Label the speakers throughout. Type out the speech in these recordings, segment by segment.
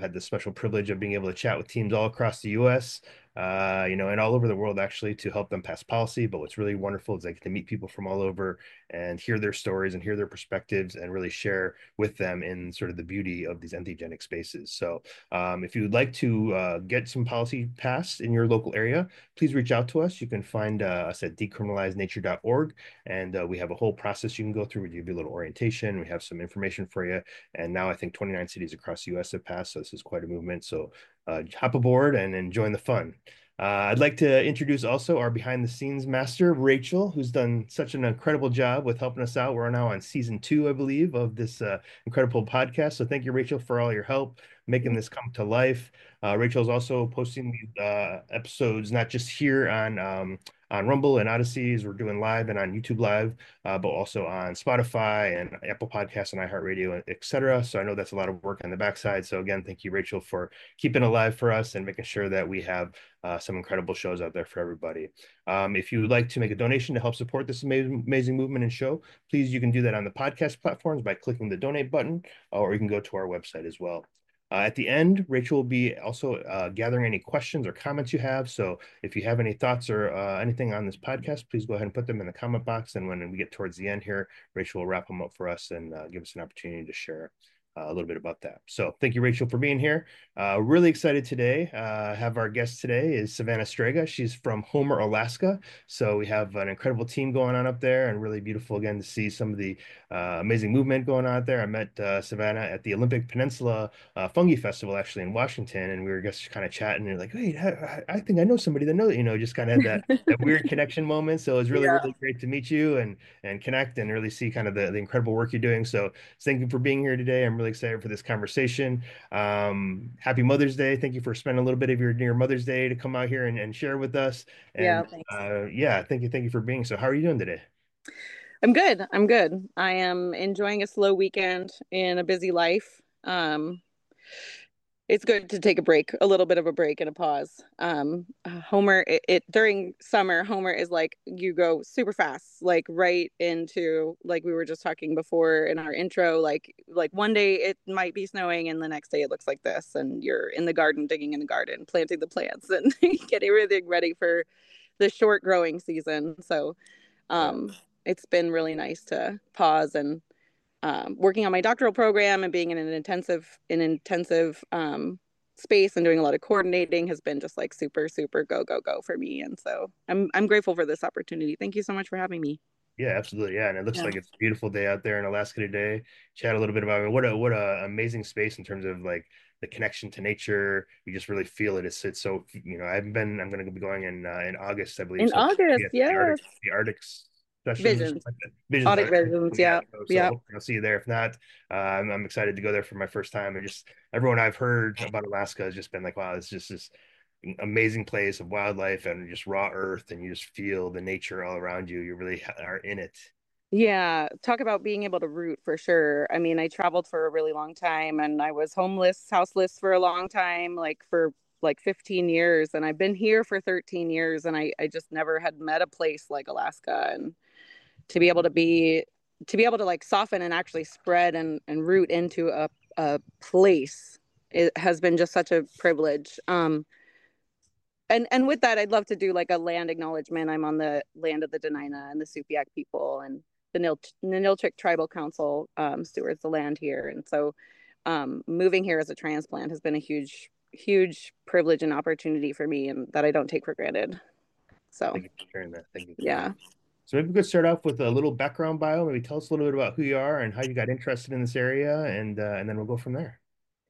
Speaker 1: had the special privilege of being able to chat with teams all across the U.S., and all over the world actually to help them pass policy. But what's really wonderful is I get to meet people from all over and hear their stories and hear their perspectives and really share with them in sort of the beauty of these entheogenic spaces. So if you would like to get some policy passed in your local area, please reach out to us. You can find us at decriminalizenature.org, and we have a whole process you can go through. We give you a little orientation. We have some information for you. And now I think 29 cities across the U.S. have passed, so this is quite a movement. So hop aboard and join the fun. I'd like to introduce also our behind the scenes master, Rachel, who's done such an incredible job with helping us out. We're now on season 2, I believe, of this incredible podcast. So thank you, Rachel, for all your help making this come to life. Rachel is also posting these episodes, not just here on Rumble and Odysseys. We're doing live and on YouTube Live, but also on Spotify and Apple Podcasts and iHeartRadio, et cetera. So I know that's a lot of work on the backside. So again, thank you, Rachel, for keeping it alive for us and making sure that we have some incredible shows out there for everybody. If you would like to make a donation to help support this amazing movement and show, please, you can do that on the podcast platforms by clicking the donate button, or you can go to our website as well. At the end, Rachel will be also gathering any questions or comments you have. So if you have any thoughts or anything on this podcast, please go ahead and put them in the comment box. And when we get towards the end here, Rachel will wrap them up for us and give us an opportunity to share a little bit about that. So thank you, Rachel, for being here. Really excited today. Have our guest today is Savannah Strega. She's from Homer, Alaska. So we have an incredible team going on up there, and really beautiful again to see some of the amazing movement going on out there. I met Savannah at the Olympic Peninsula Fungi Festival actually in Washington, and we were just kind of chatting and like, hey, I think I know somebody that knows, just kind of had that weird connection moment. So it was really,
Speaker 2: Yeah.
Speaker 1: really great to meet you and connect and really see kind of the incredible work you're doing. So thank you for being here today. I'm really excited for this conversation. Happy Mother's Day. Thank you for spending a little bit of your Mother's Day to come out here and share with us.
Speaker 2: Yeah,
Speaker 1: And
Speaker 2: thanks.
Speaker 1: yeah, thank you for being. So how are you doing today?
Speaker 2: I'm good. I'm good. I am enjoying a slow weekend in a busy life. It's good to take a break, a little bit of a break and a pause. Homer, it during summer, Homer is like you go super fast, like right into like we were just talking before in our intro. Like one day it might be snowing, and the next day it looks like this, and you're in the garden digging in the garden, planting the plants, and getting everything ready for the short growing season. So
Speaker 1: Yeah.
Speaker 2: um, it's been really nice to pause and working on my doctoral program and being in an intensive space and doing a lot of coordinating has been just like super super go go go for me. And so I'm grateful for this opportunity. Thank you so much for having me.
Speaker 1: Yeah, absolutely. Yeah, and it looks
Speaker 2: Yeah.
Speaker 1: like it's a beautiful day out there in Alaska today. Chat a little bit about it. What a amazing space in terms of like the connection to nature. You just really feel it. It's so I'm going to be going in August, I believe.
Speaker 2: In
Speaker 1: So
Speaker 2: August,
Speaker 1: yeah,
Speaker 2: yes.
Speaker 1: the Arctic sessions,
Speaker 2: Visions.
Speaker 1: like that. Visions
Speaker 2: Audit
Speaker 1: Arctic.
Speaker 2: visions.
Speaker 1: Yeah.
Speaker 2: Yeah.
Speaker 1: So
Speaker 2: Yeah.
Speaker 1: hopefully I'll see you there. If not, I'm excited to go there for my first time. And just everyone I've heard about Alaska has just been like, wow, it's just this amazing place of wildlife and just raw earth, and you just feel the nature all around you. You really are in it.
Speaker 2: Yeah, talk about being able to root for sure. I mean, I traveled for a really long time and I was homeless, houseless for a long time, like for like 15 years. And I've been here for 13 years and I just never had met a place like Alaska. And to be able to like soften and actually spread and root into a place, it has been just such a privilege. And with that, I'd love to do like a land acknowledgement. I'm on the land of the Dena'ina and the Supiaq people, and the Ninilchik Tribal Council stewards the land here. And so, moving here as a transplant has been a huge, huge privilege and opportunity for me, and that I don't take for granted. So,
Speaker 1: Thank you for sharing that. Thank you for sharing.
Speaker 2: yeah.
Speaker 1: So maybe we could start off with a little background bio. Maybe tell us a little bit about who you are and how you got interested in this area, and then we'll go from there.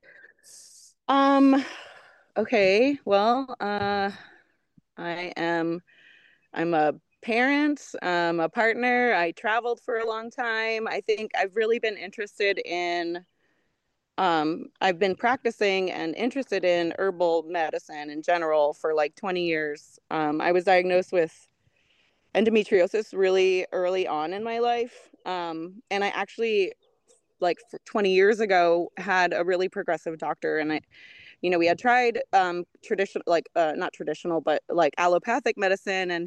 Speaker 2: Um. Okay. Well, I am. I'm a parent, a partner. I traveled for a long time. I think I've really been interested in I've been practicing and interested in herbal medicine in general for like 20 years. I was diagnosed with endometriosis really early on in my life. And I actually, like 20 years ago, had a really progressive doctor. And we had tried traditional, like not traditional, but like allopathic medicine. And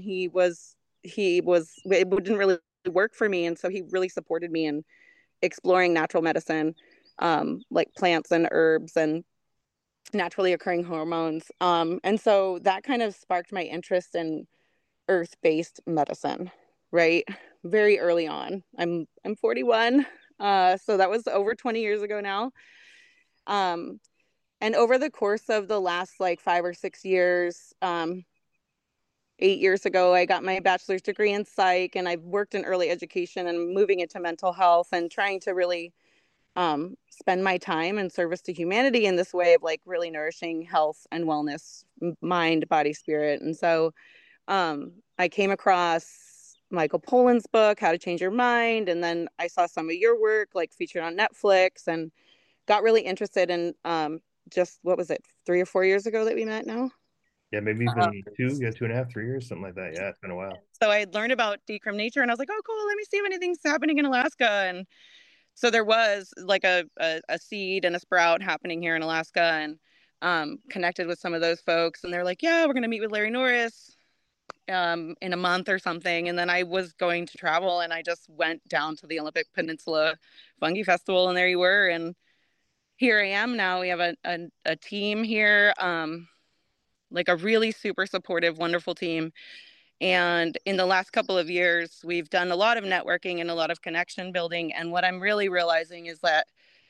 Speaker 2: it didn't really work for me. And so he really supported me in exploring natural medicine, like plants and herbs. And naturally occurring hormones. And so that kind of sparked my interest in earth-based medicine, right? Very early on. I'm 41. So that was over 20 years ago now. Um, and over the course of the last like 5 or 6 years, 8 years ago, I got my bachelor's degree in psych, and I've worked in early education and moving into mental health and trying to really spend my time in service to humanity in this way of like really nourishing health and wellness, mind, body, spirit. And so I came across Michael Pollan's book, How to Change Your Mind. And then I saw some of your work like featured on Netflix and got really interested in just what was it, 3 or 4 years ago that we met now?
Speaker 1: Yeah, maybe even two, yeah, 2.5, 3 years, something like that. Yeah, it's been a while.
Speaker 2: So I had learned about Decrim Nature and I was like, oh, cool, let me see if anything's happening in Alaska. And so there was like a seed and a sprout happening here in Alaska, and connected with some of those folks. And they're like, yeah, we're going to meet with Larry Norris in a month or something. And then I was going to travel and I just went down to the Olympic Peninsula Fungi Festival, and there you were. And here I am now. We have a team here, like a really super supportive, wonderful team. And in the last couple of years, we've done a lot of networking and a lot of connection building. And what I'm really realizing is that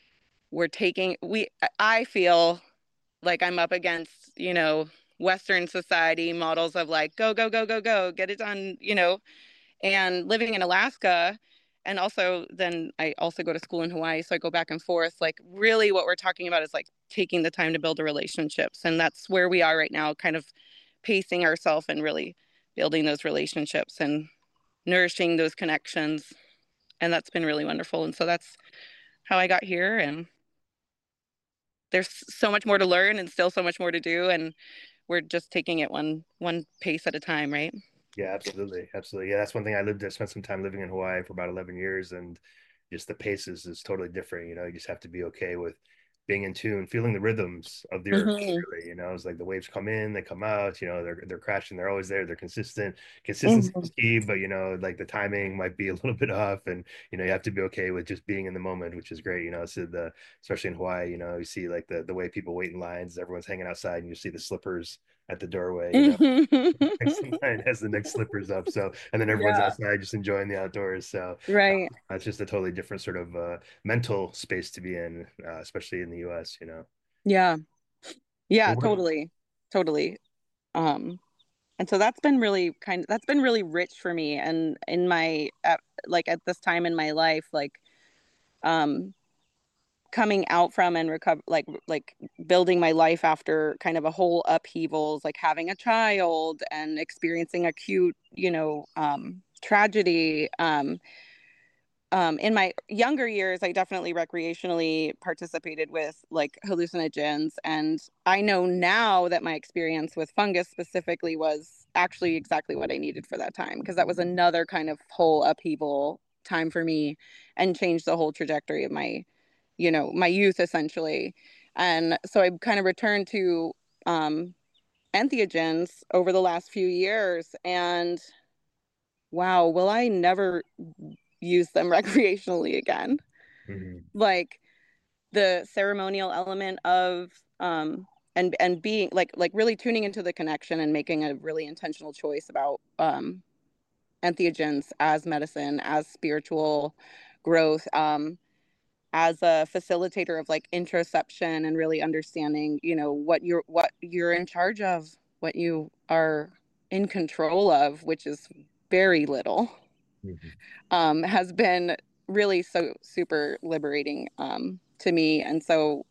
Speaker 2: I feel like I'm up against, Western society models of like, go, go, go, go, go, get it done, and living in Alaska. And also, then I also go to school in Hawaii. So I go back and forth. Like, really, what we're talking about is like taking the time to build the relationships. And that's where we are right now, kind of pacing ourselves and really building those relationships and nourishing those connections. And that's been really wonderful. And so that's how I got here. And there's so much more to learn and still so much more to do. And we're just taking it one pace at a time, right?
Speaker 1: Yeah, absolutely. Absolutely. Yeah, that's one thing. I spent some time living in Hawaii for about 11 years, and just the pace is totally different. You just have to be okay with being in tune, feeling the rhythms of the earth.
Speaker 2: Mm-hmm.
Speaker 1: Really, it's like the waves come in, they come out. They're crashing, they're always there, they're consistent. Consistency
Speaker 2: Mm-hmm.
Speaker 1: is key, but like the timing might be a little bit off, and you have to be okay with just being in the moment, which is great. So especially in Hawaii, you see like the way people wait in lines, everyone's hanging outside, and you see the slippers at the doorway.
Speaker 2: Mm-hmm.
Speaker 1: Sometimes has the next slippers up. So, and then everyone's
Speaker 2: Yeah.
Speaker 1: outside just enjoying the outdoors. So,
Speaker 2: Right.
Speaker 1: it's just a totally different sort of mental space to be in, especially in the US.
Speaker 2: Yeah. Yeah,
Speaker 1: Well, what,
Speaker 2: totally. Totally. Um, and so that's been really rich for me. And in like at this time in my life, like, um, coming out from and recover like building my life after kind of a whole upheavals, like having a child and experiencing acute tragedy. In my younger years, I definitely recreationally participated with like hallucinogens, and I know now that my experience with fungus specifically was actually exactly what I needed for that time, because that was another kind of whole upheaval time for me and changed the whole trajectory of my youth essentially. And so I kind of returned to entheogens over the last few years, and wow, will I never use them recreationally again.
Speaker 1: mhm,
Speaker 2: Like the ceremonial element of and being like really tuning into the connection and making a really intentional choice about entheogens as medicine, as spiritual growth, as a facilitator of like interoception and really understanding, what you're in charge of, what you are in control of, which is very little,
Speaker 1: mhm.
Speaker 2: has been really so super liberating to me. And so,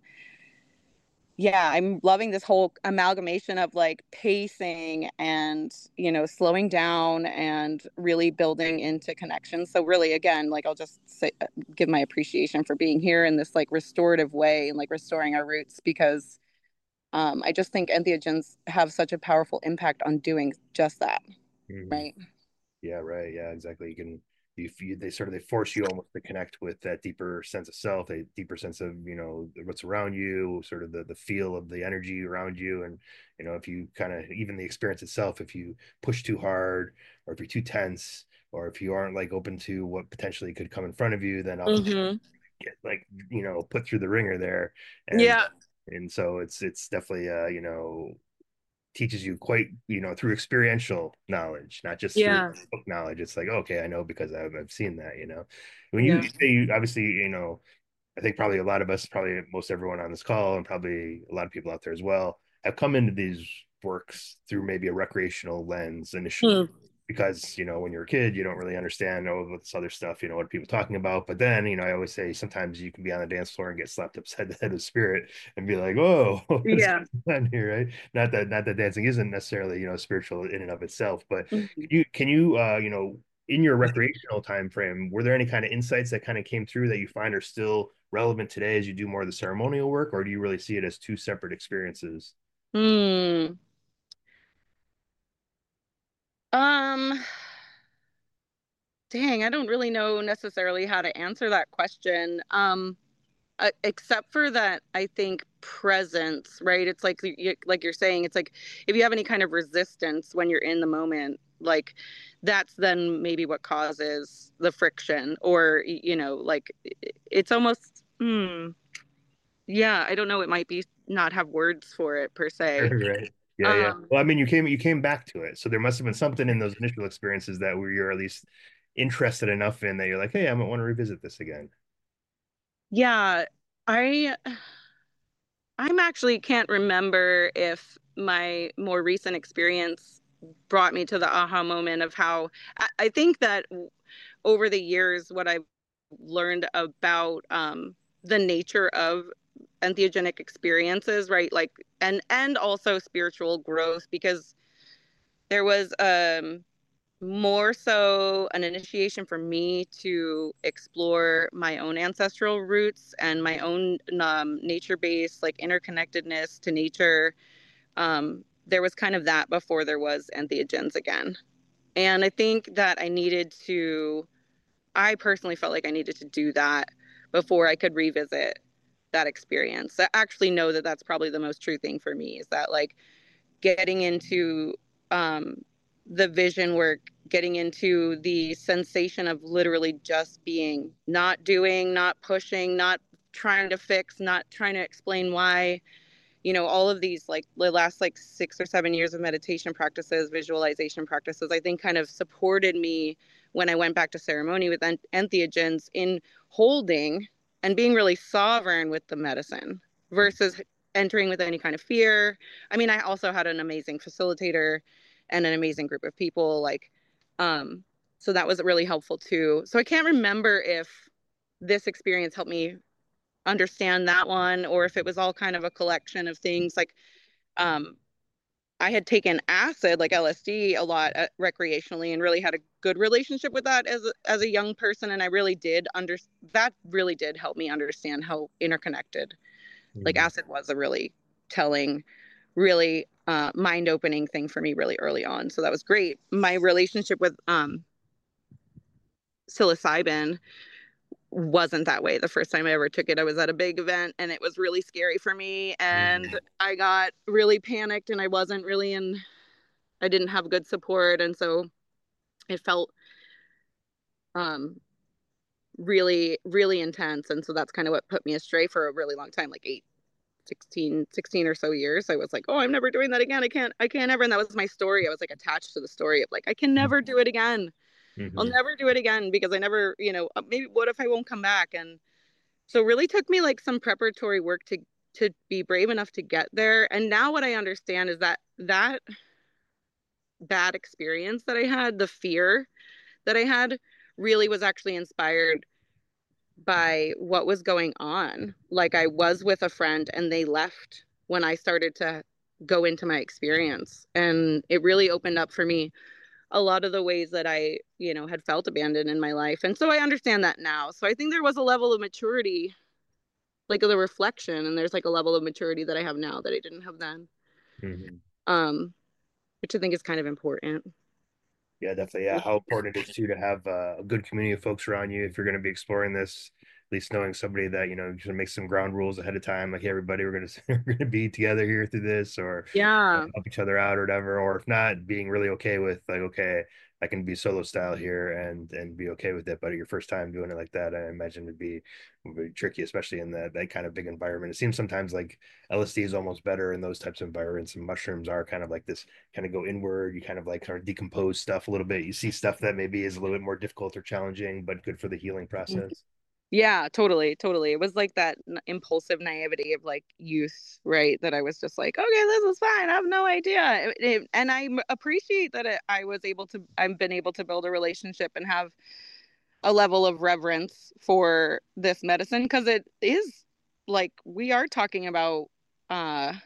Speaker 2: yeah, I'm loving this whole amalgamation of like pacing and, slowing down and really building into connection. So, really, again, like I'll just say, give my appreciation for being here in this like restorative way and like restoring our roots, because I just think entheogens have such a powerful impact on doing just that,
Speaker 1: Mhm.
Speaker 2: right?
Speaker 1: Yeah, right. Yeah, exactly. They force you almost to connect with that deeper sense of self, a deeper sense of, what's around you, sort of the feel of the energy around you. And, if you kind of, even the experience itself, if you push too hard, or if you're too tense, or if you aren't like open to what potentially could come in front of you, then oftentimes
Speaker 2: Mm-hmm.
Speaker 1: get like, put through the ringer there. And
Speaker 2: Yeah.
Speaker 1: And so it's definitely teaches you quite, through experiential knowledge, not just through
Speaker 2: Yeah.
Speaker 1: book knowledge. It's like, okay, I know because I've seen that, when you
Speaker 2: Yeah.
Speaker 1: say you obviously, I think probably a lot of us, probably most everyone on this call, and probably a lot of people out there as well, have come into these works through maybe a recreational lens initially.
Speaker 2: Hmm.
Speaker 1: Because, when you're a kid, you don't really understand all this other stuff, what are people talking about. But then, I always say sometimes you can be on the dance floor and get slapped upside the head with spirit and be like, oh, what's
Speaker 2: Yeah.
Speaker 1: going on here, right? Not that dancing isn't necessarily, spiritual in and of itself, but
Speaker 2: Mhm.
Speaker 1: can you in your recreational time frame, were there any kind of insights that kind of came through that you find are still relevant today as you do more of the ceremonial work, or do you really see it as two separate experiences?
Speaker 2: Hmm. Um, Dang, I don't really know necessarily how to answer that question. Except for that, I think presence, right? It's like like you're saying, it's like if you have any kind of resistance when you're in the moment, like that's then maybe what causes the friction, or like it's almost, yeah, I don't know. It might be not have words for it per se.
Speaker 1: Right. Yeah, yeah.
Speaker 2: Um,
Speaker 1: Well, I mean, you came back to it, so there must have been something in those initial experiences that were you're at least interested enough in that you're like, hey, I might want to revisit this again.
Speaker 2: yeah, I I'm actually can't remember if my more recent experience brought me to the aha moment of how I think that over the years, what I've learned about the nature of entheogenic experiences, right? Like, and also spiritual growth, because there was more so an initiation for me to explore my own ancestral roots and my own nature-based like interconnectedness to nature. There was kind of that before there was entheogens again. And I think that I personally felt like I needed to do that before I could revisit that experience. I actually know that that's probably the most true thing for me, is that like getting into um, the vision work, getting into the sensation of literally just being, not doing, not pushing, not trying to fix, not trying to explain why. All of these, like the last like 6 or 7 years of meditation practices, visualization practices, I think kind of supported me when I went back to ceremony with entheogens in holding and being really sovereign with the medicine versus entering with any kind of fear. I mean, I also had an amazing facilitator and an amazing group of people, like, um, so that was really helpful too. So I can't remember if this experience helped me understand that one, or if it was all kind of a collection of things. Like, um I had taken acid, like LSD, a lot recreationally, and really had a good relationship with that as a young person, and I really did that really did help me understand how interconnected, like,
Speaker 1: Mhm.
Speaker 2: acid was a really telling, really mind opening thing for me really early on. So that was great. My relationship with psilocybin wasn't that way. The first time I ever took it, I was at a big event and it was really scary for me. And
Speaker 1: Mhm.
Speaker 2: I got really panicked and I didn't have good support. And so it felt um, really, really intense. And so that's kind of what put me astray for a really long time, like 16 or so years. I was like, oh, I'm never doing that again. I can't ever. And that was my story. I was like attached to the story of like, I can never do it again. I'll
Speaker 1: Mhm.
Speaker 2: never do it again because I never, maybe what if I won't come back? And so it really took me like some preparatory work to be brave enough to get there. And now what I understand is that bad experience that I had, the fear that I had, really was actually inspired by what was going on. Like, I was with a friend and they left when I started to go into my experience. And it really opened up for me a lot of the ways that I, had felt abandoned in my life. And so I understand that now. So I think there was a level of maturity, like the reflection, and there's like a level of maturity that I have now that I didn't have then.
Speaker 1: Mhm.
Speaker 2: Um, which I think is kind of important.
Speaker 1: Yeah, definitely. Yeah, how important it is too to have a good community of folks around you if you're going to be exploring this. At least knowing somebody that just make some ground rules ahead of time, like, hey, everybody, we're going to we're going to be together here through this, or
Speaker 2: Yeah.
Speaker 1: help each other out or whatever. Or if not, being really okay with like, okay, I can be solo style here and be okay with it. But your first time doing it like that, I imagine would be tricky, especially in that kind of big environment. It seems sometimes like LSD is almost better in those types of environments, and mushrooms are kind of like this kind of go inward. You kind of like sort of decompose stuff a little bit. You see stuff that maybe is a little bit more difficult or challenging, but good for the healing process.
Speaker 2: Yeah, totally, totally. It was like that impulsive naivety of like youth, right? That I was just like, okay, this is fine. I have no idea. And I appreciate that I was able to, I've been able to build a relationship and have a level of reverence for this medicine because it is like we are talking about, uh,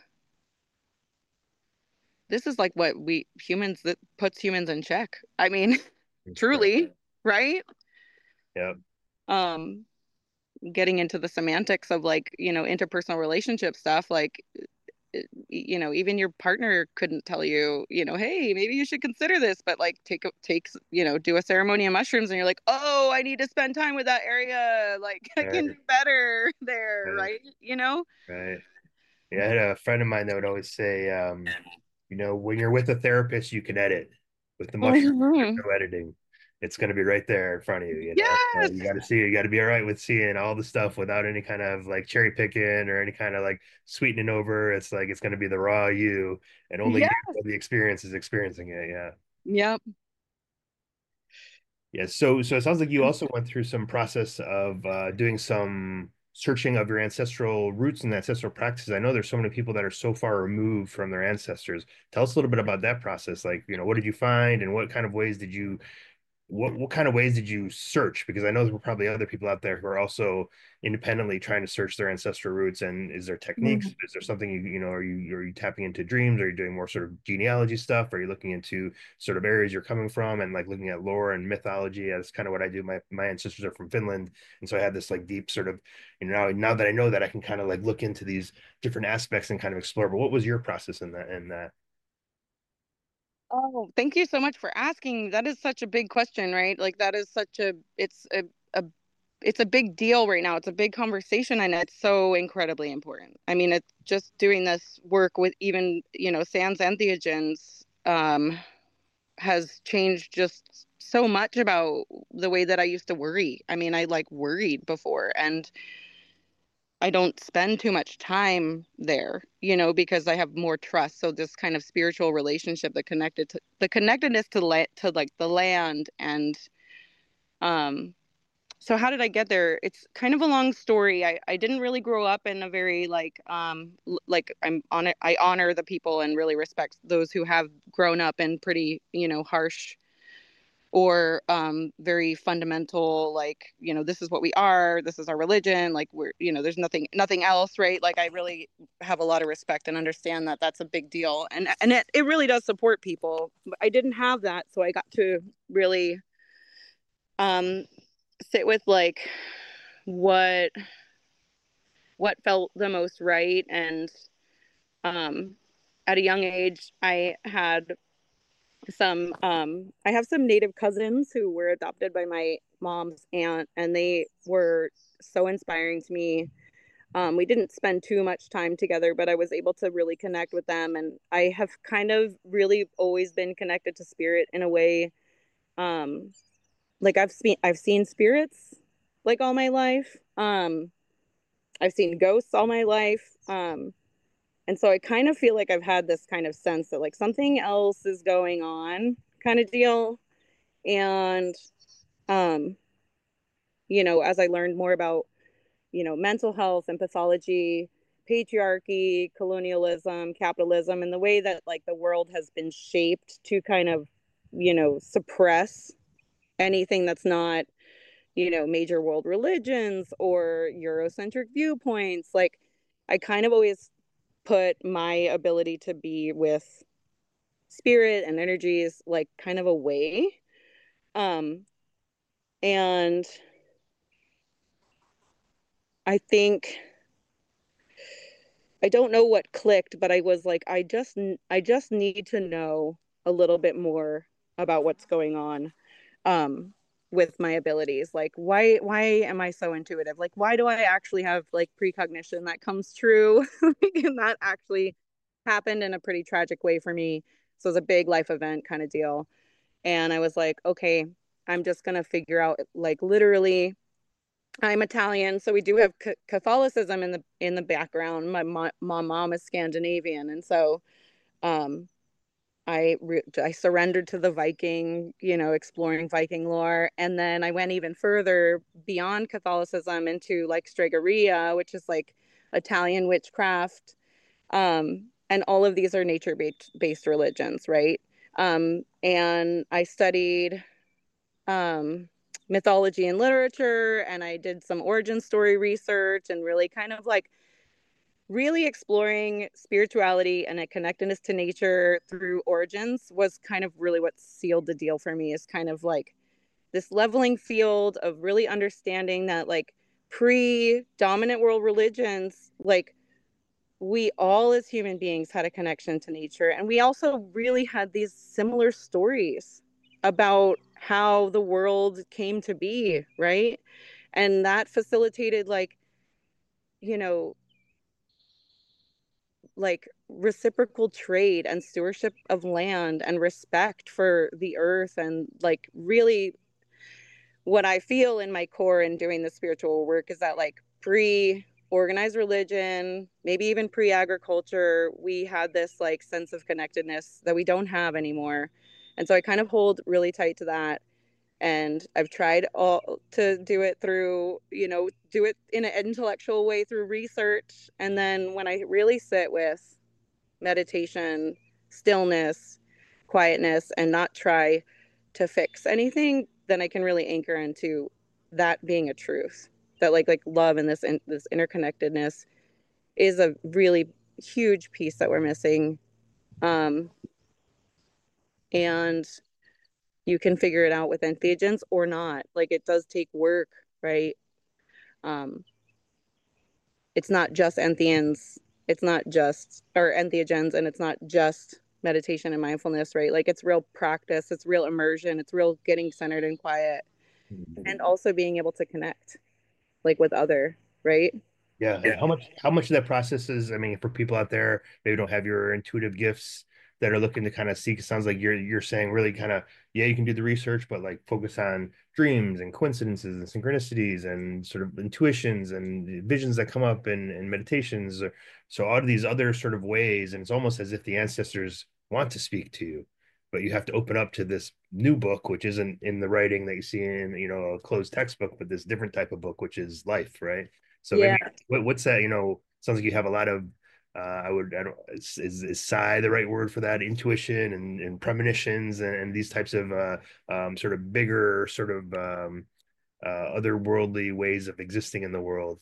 Speaker 2: this is like what we humans that puts humans in check. I mean,
Speaker 1: Right.
Speaker 2: truly, right?
Speaker 1: Yeah.
Speaker 2: Um, Getting into the semantics of like, interpersonal relationship stuff, like, even your partner couldn't tell you, hey, maybe you should consider this, but like do a ceremony of mushrooms and you're like, oh, I need to spend time with that area. Like I can do
Speaker 1: Right.
Speaker 2: better there,
Speaker 1: Right.
Speaker 2: right?
Speaker 1: Right. Yeah, I had a friend of mine that would always say, when you're with a therapist, you can edit. With the mushroom, there's
Speaker 2: Mhm.
Speaker 1: no editing. It's going to be right there in front of you, you know. So
Speaker 2: Yes.
Speaker 1: you got to see, you got to be all right with seeing all the stuff without any kind of like cherry picking or any kind of like sweetening over. It's like it's going to be the raw you, and only you,
Speaker 2: Yes.
Speaker 1: the experience is experiencing it. Yeah.
Speaker 2: Yep.
Speaker 1: Yeah, so it sounds like you also went through some process of doing some searching of your ancestral roots and ancestral practices. I know there's so many people that are so far removed from their ancestors. Tell us a little bit about that process. Like, what did you find and what kind of ways did you what kind of ways did you search? Because I know there were probably other people out there who are also independently trying to search their ancestral roots. And is there techniques?
Speaker 2: Mhm.
Speaker 1: Is there something are you tapping into dreams? Are you doing more sort of genealogy stuff? Are you looking into sort of areas you're coming from and like looking at lore and mythology? That's kind of what I do. My ancestors are from Finland, and so I had this like deep sort of now that I know that I can kind of like look into these different aspects and kind of explore. But what was your process in that?
Speaker 2: Oh, thank you so much for asking. That is such a big question, right? Like that is such a it's a big deal right now. It's a big conversation and it's so incredibly important. I mean, it's just doing this work with even, sans entheogens has changed just so much about the way that I used to worry. I mean, I like worried before and I don't spend too much time there, because I have more trust. So this kind of spiritual relationship that connected to the connectedness to like the land and um so how did I get there? It's kind of a long story. I didn't really grow up in a very like I honor the people and really respect those who have grown up in pretty, harsh or very fundamental, like, this is what we are, this is our religion, like we're, there's nothing else, right? Like I really have a lot of respect and understand that that's a big deal. And it really does support people. But I didn't have that, so I got to really um sit with like what what felt the most right. And um at a young age I have some native cousins who were adopted by my mom's aunt, and they were so inspiring to me. We didn't spend too much time together, but I was able to really connect with them, and I have kind of really always been connected to spirit in a way. um like I've seen spirits like all my life. I've seen ghosts all my life. And so I kind of feel like I've had this kind of sense that like something else is going on kind of deal. And, um, as I learned more about, mental health and pathology, patriarchy, colonialism, capitalism, and the way that like the world has been shaped to kind of, suppress anything that's not, major world religions or Eurocentric viewpoints. Like I kind of always put my ability to be with spirit and energies like kind of away. Um, and I think I don't know what clicked, but I was like, I just need to know a little bit more about what's going on um with my abilities. Like why am I so intuitive? Like why do I actually have like precognition that comes true? And that actually happened in a pretty tragic way for me. So it was a big life event kind of deal. And I was like, okay, I'm just going to figure out, like, literally, I'm Italian, so we do have Catholicism in the background. My mom is Scandinavian, and so um, I surrendered to the Viking, exploring Viking lore, and then I went even further beyond Catholicism into like Stregoria, which is like Italian witchcraft, and all of these are nature based religions, right? And I studied um, mythology and literature, and I did some origin story research, and really kind of like really exploring spirituality and a connectedness to nature through origins was kind of really what sealed the deal for me, is kind of like this leveling field of really understanding that, like, pre-dominant world religions, like, we all as human beings had a connection to nature, and we also really had these similar stories about how the world came to be, right? And that facilitated, like, you know like reciprocal trade and stewardship of land and respect for the earth, and like really what I feel in my core in doing the spiritual work is that, like, pre organized religion, maybe even pre agriculture, we had this like sense of connectedness that we don't have anymore. And so I kind of hold really tight to that. And I've tried all to do it through, do it in an intellectual way through research. And then when I really sit with meditation, stillness, quietness, and not try to fix anything, then I can really anchor into that being a truth. That, like love and this interconnectedness is a really huge piece that we're missing. Um, and you can figure it out with entheogens or not. Like, it does take work, right? Um, it's not just entheans, it's not just or entheogens, and it's not just meditation and mindfulness, right? Like, it's real practice, it's real immersion, it's real getting centered and quiet, and also being able to connect, like, with other, right?
Speaker 1: Yeah, and how much of that process is, I mean, for people out there maybe don't have your intuitive gifts that are looking to kind of seek, it sounds like you're saying really kind of, yeah, you can do the research, but like focus on dreams and coincidences and synchronicities and sort of intuitions and visions that come up in meditations. So all of these other sort of ways, and it's almost as if the ancestors want to speak to you, but you have to open up to this new book, which isn't in the writing that you see in, a closed textbook, but this different type of book, which is life, right? So maybe
Speaker 2: Yeah.
Speaker 1: what's that? Sounds like you have a lot of. I don't. Is psi the right word for that? Intuition and premonitions and these types of sort of bigger, sort of otherworldly ways of existing in the world.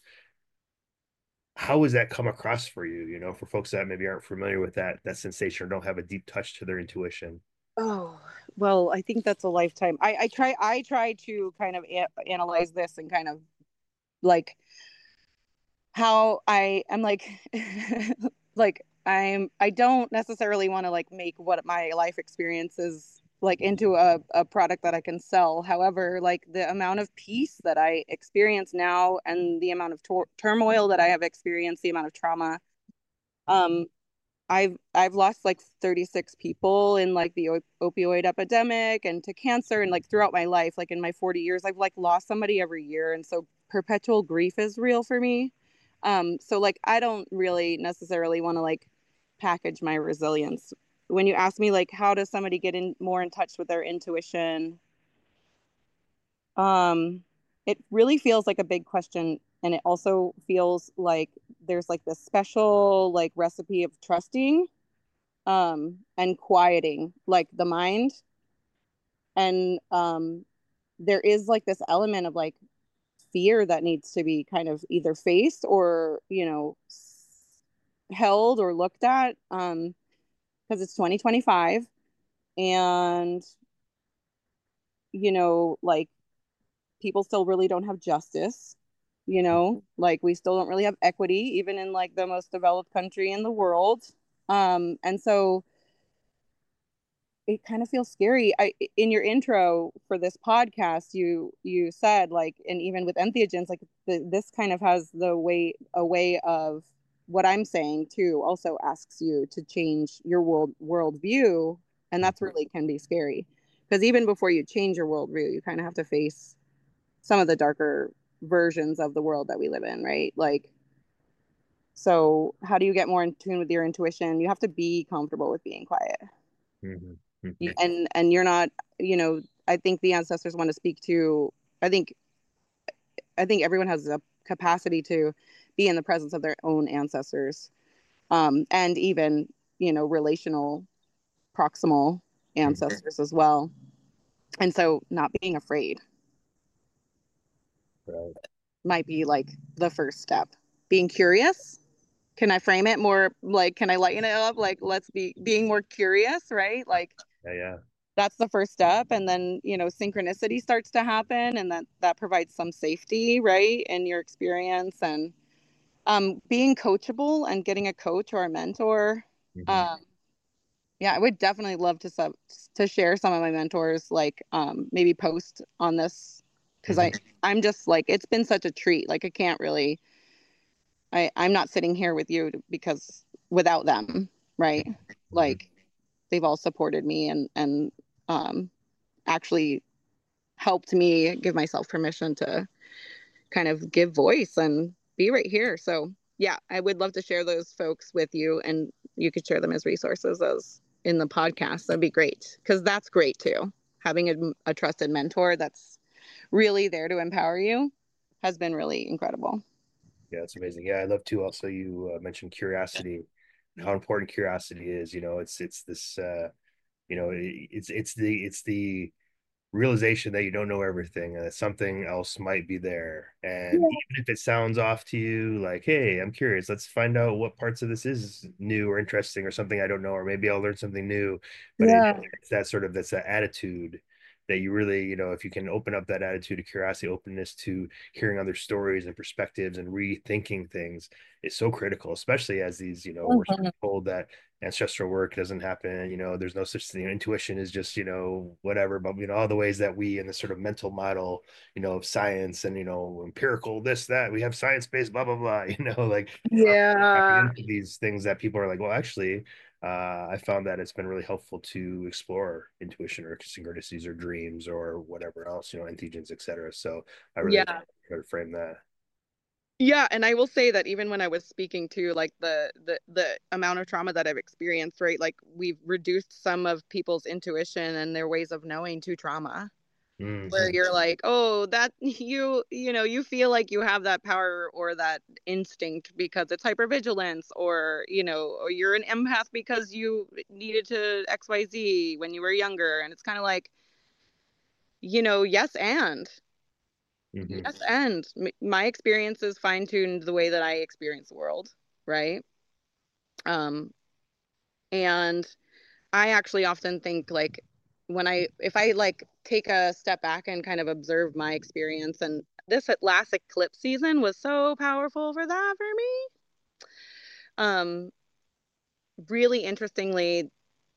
Speaker 1: How has that come across for you? For folks that maybe aren't familiar with that sensation or don't have a deep touch to their intuition.
Speaker 2: Oh, well, I think that's a lifetime. I try to kind of analyze this and kind of like how I am like like I don't necessarily want to like make what my life experience is like into a product that I can sell. However, like the amount of peace that I experience now, and the amount of turmoil that I have experienced, the amount of trauma, um I've lost like 36 people in like the opioid epidemic and to cancer, and like throughout my life, like in my 40 years, I've like lost somebody every year, and so perpetual grief is real for me. So like I don't really necessarily want to like package my resilience. When you ask me like how does somebody get in more in touch with their intuition, um it really feels like a big question, and it also feels like there's like this special like recipe of trusting and quieting like the mind, and there is like this element of like fear that needs to be kind of either faced or held or looked at, because it's 2025, and like people still really don't have justice, like we still don't really have equity even in like the most developed country in the world. And so it kind of feels scary. I In your intro for this podcast, you said like, and even with entheogens, like this kind of has a way of what I'm saying too. Also asks you to change your world view, and that's really can be scary. Because even before you change your worldview, you kind of have to face some of the darker versions of the world that we live in, right? Like, so how do you get more in tune with your intuition? You have to be comfortable with being quiet.
Speaker 1: Hmm. Hmm.
Speaker 2: And you're not, you know, I think the ancestors want to speak to, I think everyone has a capacity to be in the presence of their own ancestors, and even, you know, relational proximal
Speaker 1: Hmm.
Speaker 2: ancestors as well. And so not being afraid
Speaker 1: Right.
Speaker 2: might be like the first step. Being curious. Can I frame it more like, can I lighten it up? Like, let's be being more curious, right? Like,
Speaker 1: Yeah, yeah.
Speaker 2: that's the first step. And then, you know, synchronicity starts to happen, and that provides some safety, right, in your experience. And being coachable and getting a coach or a mentor.
Speaker 1: Hmm.
Speaker 2: Um, yeah, I would definitely love to share some of my mentors, like maybe post on this, because
Speaker 1: Hmm.
Speaker 2: I'm just like, it's been such a treat. Like, I can't really, I'm not sitting here with you because without them, right?
Speaker 1: Hmm.
Speaker 2: Like, they've all supported me and um, actually helped me give myself permission to kind of give voice and be right here. So yeah, I would love to share those folks with you, and you could share them as resources as in the podcast. That'd be great, because that's great too. Having a trusted mentor that's really there to empower you has been really incredible.
Speaker 1: Yeah, it's amazing. Yeah, I love too. Also, you mentioned curiosity and how important curiosity is. You know, it's this. It's the realization that you don't know everything and that something else might be there. And even if it sounds off to you, like, hey, I'm curious, let's find out what parts of this is new or interesting or something I don't know, or maybe I'll learn something new. But
Speaker 2: Yeah.
Speaker 1: it's that sort of that's that attitude that you really, if you can open up that attitude of curiosity, openness to hearing other stories and perspectives and rethinking things is so critical, especially as these, we're
Speaker 2: Mhm.
Speaker 1: told that ancestral work doesn't happen. There's no such thing. Intuition is just, whatever, but, all the ways that we in the sort of mental model, of science and, empirical, this, that, we have science-based, blah, blah, blah, like tapping
Speaker 2: Yeah.
Speaker 1: into these things that people are like, well, actually, I found that it's been really helpful to explore intuition or synchronicities or dreams or whatever else, entheogens, et cetera. So I really
Speaker 2: Yeah.
Speaker 1: try to frame that.
Speaker 2: Yeah, and I will say that even when I was speaking to like the amount of trauma that I've experienced, right? Like, we've reduced some of people's intuition and their ways of knowing to trauma. Where
Speaker 1: Mm-hmm.
Speaker 2: you're like, oh, that you know, you feel like you have that power or that instinct because it's hypervigilance, or, you know, or you're an empath because you needed to XYZ when you were younger. And it's kind of like, you know,
Speaker 1: Mm-hmm.
Speaker 2: yes, and my experience is fine tuned the way that I experience the world, right? Um, and I actually often think like, if I like take a step back and kind of observe my experience, and this last eclipse season was so powerful for that for me. Um, Really interestingly,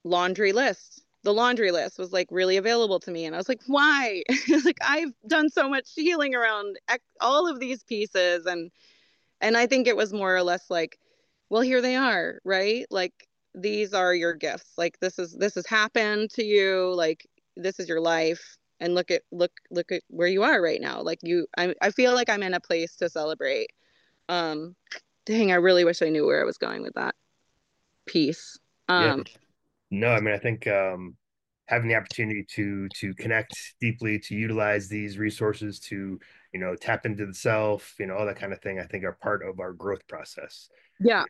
Speaker 2: the laundry list was like really available to me, and I was like, why? Like, I've done so much healing around all of these pieces, and I think it was more or less like, well, here they are, right? Like, these are your gifts. Like, this has happened to you. Like, this is your life. And look at where you are right now. Like, I feel like I'm in a place to celebrate. Um, Dang, I really wish I knew where I was going with that piece.
Speaker 1: Yeah.
Speaker 2: Um,
Speaker 1: No, I mean, I think having the opportunity to connect deeply, to utilize these resources, to tap into the self, all that kind of thing, I think are part of our growth process.
Speaker 2: yeah.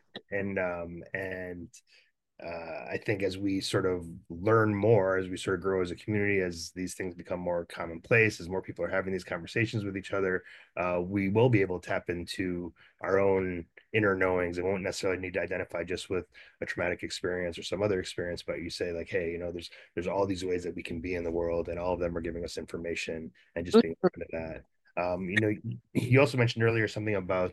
Speaker 1: And I think as we sort of learn more, as we sort of grow as a community, as these things become more commonplace, as more people are having these conversations with each other, we will be able to tap into our own inner knowings and won't necessarily need to identify just with a traumatic experience or some other experience. But you say like, hey, there's all these ways that we can be in the world, and all of them are giving us information, and just being open to that. You also mentioned earlier something about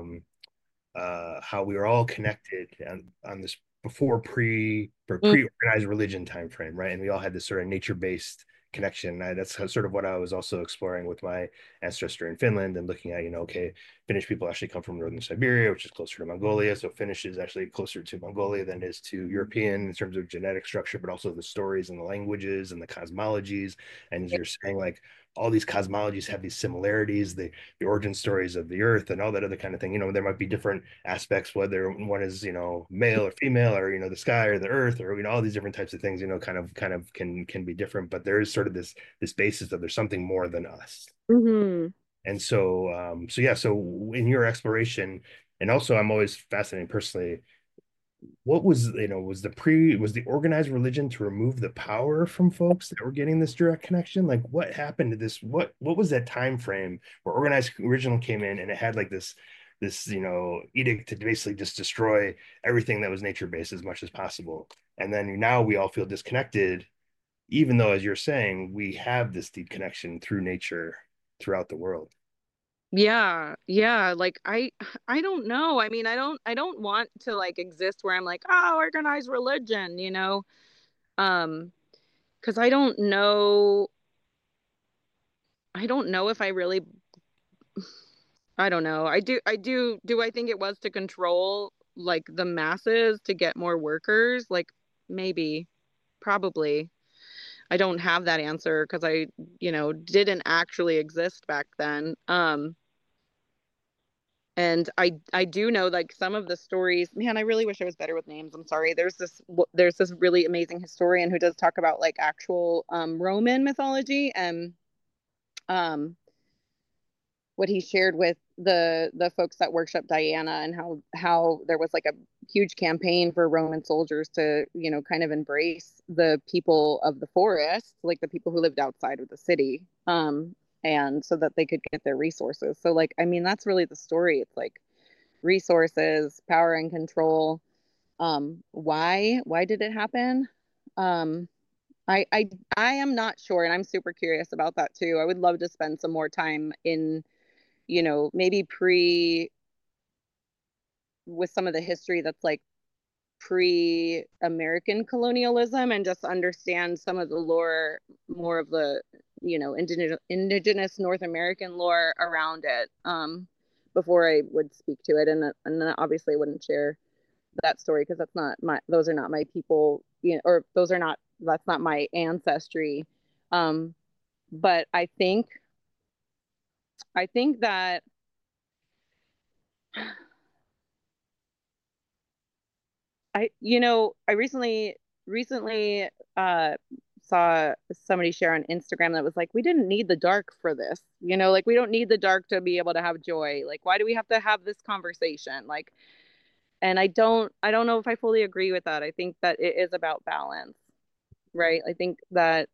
Speaker 1: how we were all connected on this before
Speaker 2: Mm,
Speaker 1: pre-organized religion time frame, right? And we all had this sort of nature-based connection. That's sort of what I was also exploring with my ancestry in Finland and looking at, okay, Finnish people actually come from northern Siberia, which is closer to Mongolia. So Finnish is actually closer to Mongolia than it is to European in terms of genetic structure, but also the stories and the languages and the cosmologies. And as you're saying, like all these cosmologies have these similarities, the origin stories of the earth and all that other kind of thing. There might be different aspects, whether one is, male or female, or, the sky or the earth, or, all these different types of things, kind of can be different, but there is sort of this basis that there's something more than us.
Speaker 2: Mm-hmm.
Speaker 1: And so yeah, so in your exploration, and also I'm always fascinated personally, what was, was the organized religion to remove the power from folks that were getting this direct connection? Like what happened to this? What was that time frame where organized religion came in and it had like this edict to basically just destroy everything that was nature based as much as possible. And then now we all feel disconnected, even though, as you're saying, we have this deep connection through nature throughout the world.
Speaker 2: Yeah, yeah. Like I don't know. I mean, I don't want to like exist where I'm like, oh, organized religion, you know? Um, because I don't know if I really I don't know. Do I think it was to control like the masses to get more workers? Like maybe, probably. I don't have that answer because I didn't actually exist back then. And I do know like some of the stories. Man, I really wish I was better with names. I'm sorry. There's this really amazing historian who does talk about like actual Roman mythology and um what he shared with the folks that worship Diana and how there was like a huge campaign for Roman soldiers to kind of embrace the people of the forest, like the people who lived outside of the city, and so that they could get their resources. So like I mean that's really the story. It's like resources, power and control. Why did it happen? Um, I am not sure, and I'm super curious about that too. I would love to spend some more time in maybe pre with some of the history that's like pre-American colonialism and just understand some of the lore, more of the, indigenous North American lore around it, before I would speak to it. And then obviously I wouldn't share that story because those are not my people, or that's not my ancestry. Um, but I think that I recently uh saw somebody share on Instagram that was like, we didn't need the dark for this. Like we don't need the dark to be able to have joy. Like why do we have to have this conversation? Like, and I don't know if I fully agree with that. I think that it is about balance, right? I think that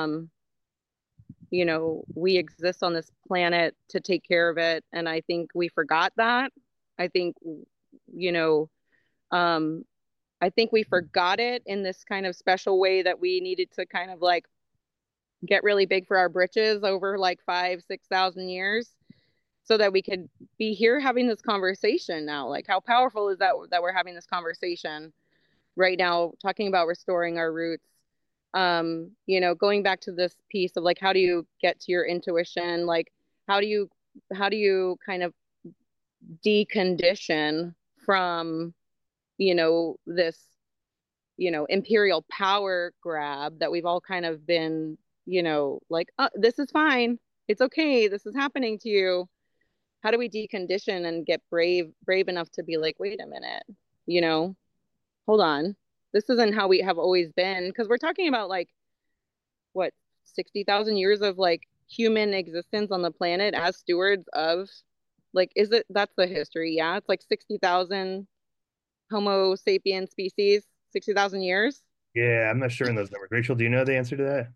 Speaker 2: we exist on this planet to take care of it, and I think we forgot that. I think you know um I think we forgot it in this kind of special way that we needed to kind of like get really big for our britches over like 5, 6,000 years so that we could be here having this conversation now. Like, how powerful is that we're having this conversation right now, talking about restoring our roots? Going back to this piece of like, how do you get to your intuition? Like, how do you how do you kind of decondition from this imperial power grab that we've all kind of been, like, this is fine. It's okay. This is happening to you. How do we decondition and get brave enough to be like, wait a minute, you know, hold on. This isn't how we have always been. Because we're talking about like, what, 60,000 years of like human existence on the planet as stewards of, like, that's the history. Yeah. It's like 60,000 Homo sapien species, 60,000 years.
Speaker 1: Yeah, I'm not sure in those numbers. Rachel, do you know the answer to that?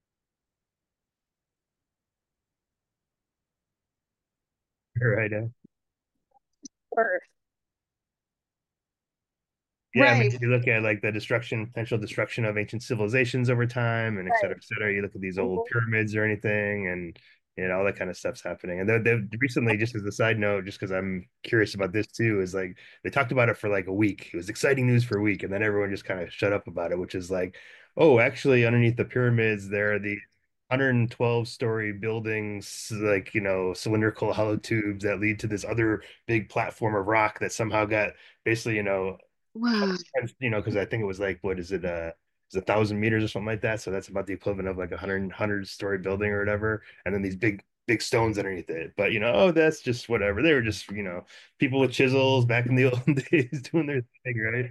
Speaker 1: Right.
Speaker 2: Or
Speaker 1: Yeah, I mean,
Speaker 2: right,
Speaker 1: if you look at like the potential destruction of ancient civilizations over time, and et cetera,
Speaker 2: right.
Speaker 1: et cetera. You look at these old
Speaker 2: Mhm.
Speaker 1: pyramids or anything, and all that kind of stuff's happening. And they've recently, just as a side note, just because I'm curious about this too, is like they talked about it for like a week. It was exciting news for a week, and then everyone just kind of shut up about it, which is like, oh, actually, underneath the pyramids, there are these. 112-story buildings, like, cylindrical hollow tubes that lead to this other big platform of rock that somehow got basically,
Speaker 2: Wow.
Speaker 1: because I think it was like, what is it? It's 1,000 meters or something like that. So that's about the equivalent of like a hundred-story building or whatever. And then these big stones underneath it. But oh, that's just whatever. They were just, people with chisels back in the old days doing their thing, right?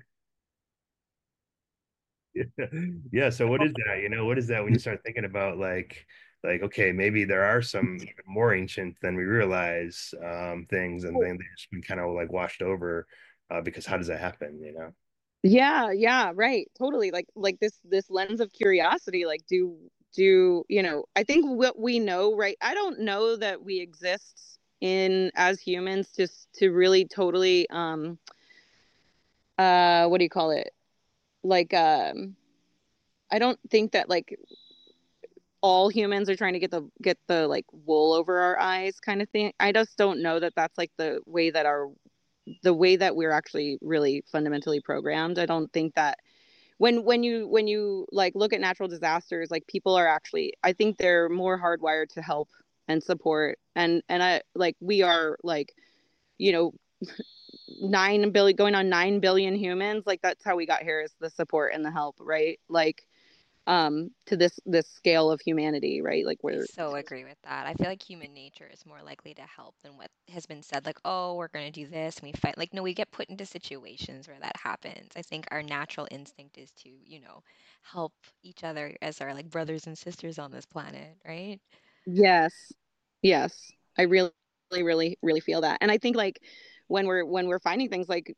Speaker 1: Yeah. So what is that? What is that when you start thinking about like, okay, maybe there are some even more ancient than we realize things, and then they've just been kind of like washed over because how does that happen?
Speaker 2: Yeah, yeah, right. Totally. Like this lens of curiosity, like I think what we know, right? I don't know that we exist in as humans just to really totally what do you call it? Like I don't think that like all humans are trying to get the like wool over our eyes kind of thing. I just don't know that that's like the way that we're actually really fundamentally programmed. I don't think that when you like look at natural disasters, like people are actually, I think they're more hardwired to help and support, and I like we are like, you know 9 billion, going on 9 billion humans, like that's how we got here, is the support and the help, right? Like to this scale of humanity, right? Like
Speaker 3: I
Speaker 2: we're
Speaker 3: so agree with that. I feel like human nature is more likely to help than what has been said, like, oh, we're going to do this. And we fight. Like, no, we get put into situations where that happens. I think our natural instinct is to, help each other as our like brothers and sisters on this planet, right?
Speaker 2: Yes. Yes. I really, really, really feel that. And I think like when we're finding things like,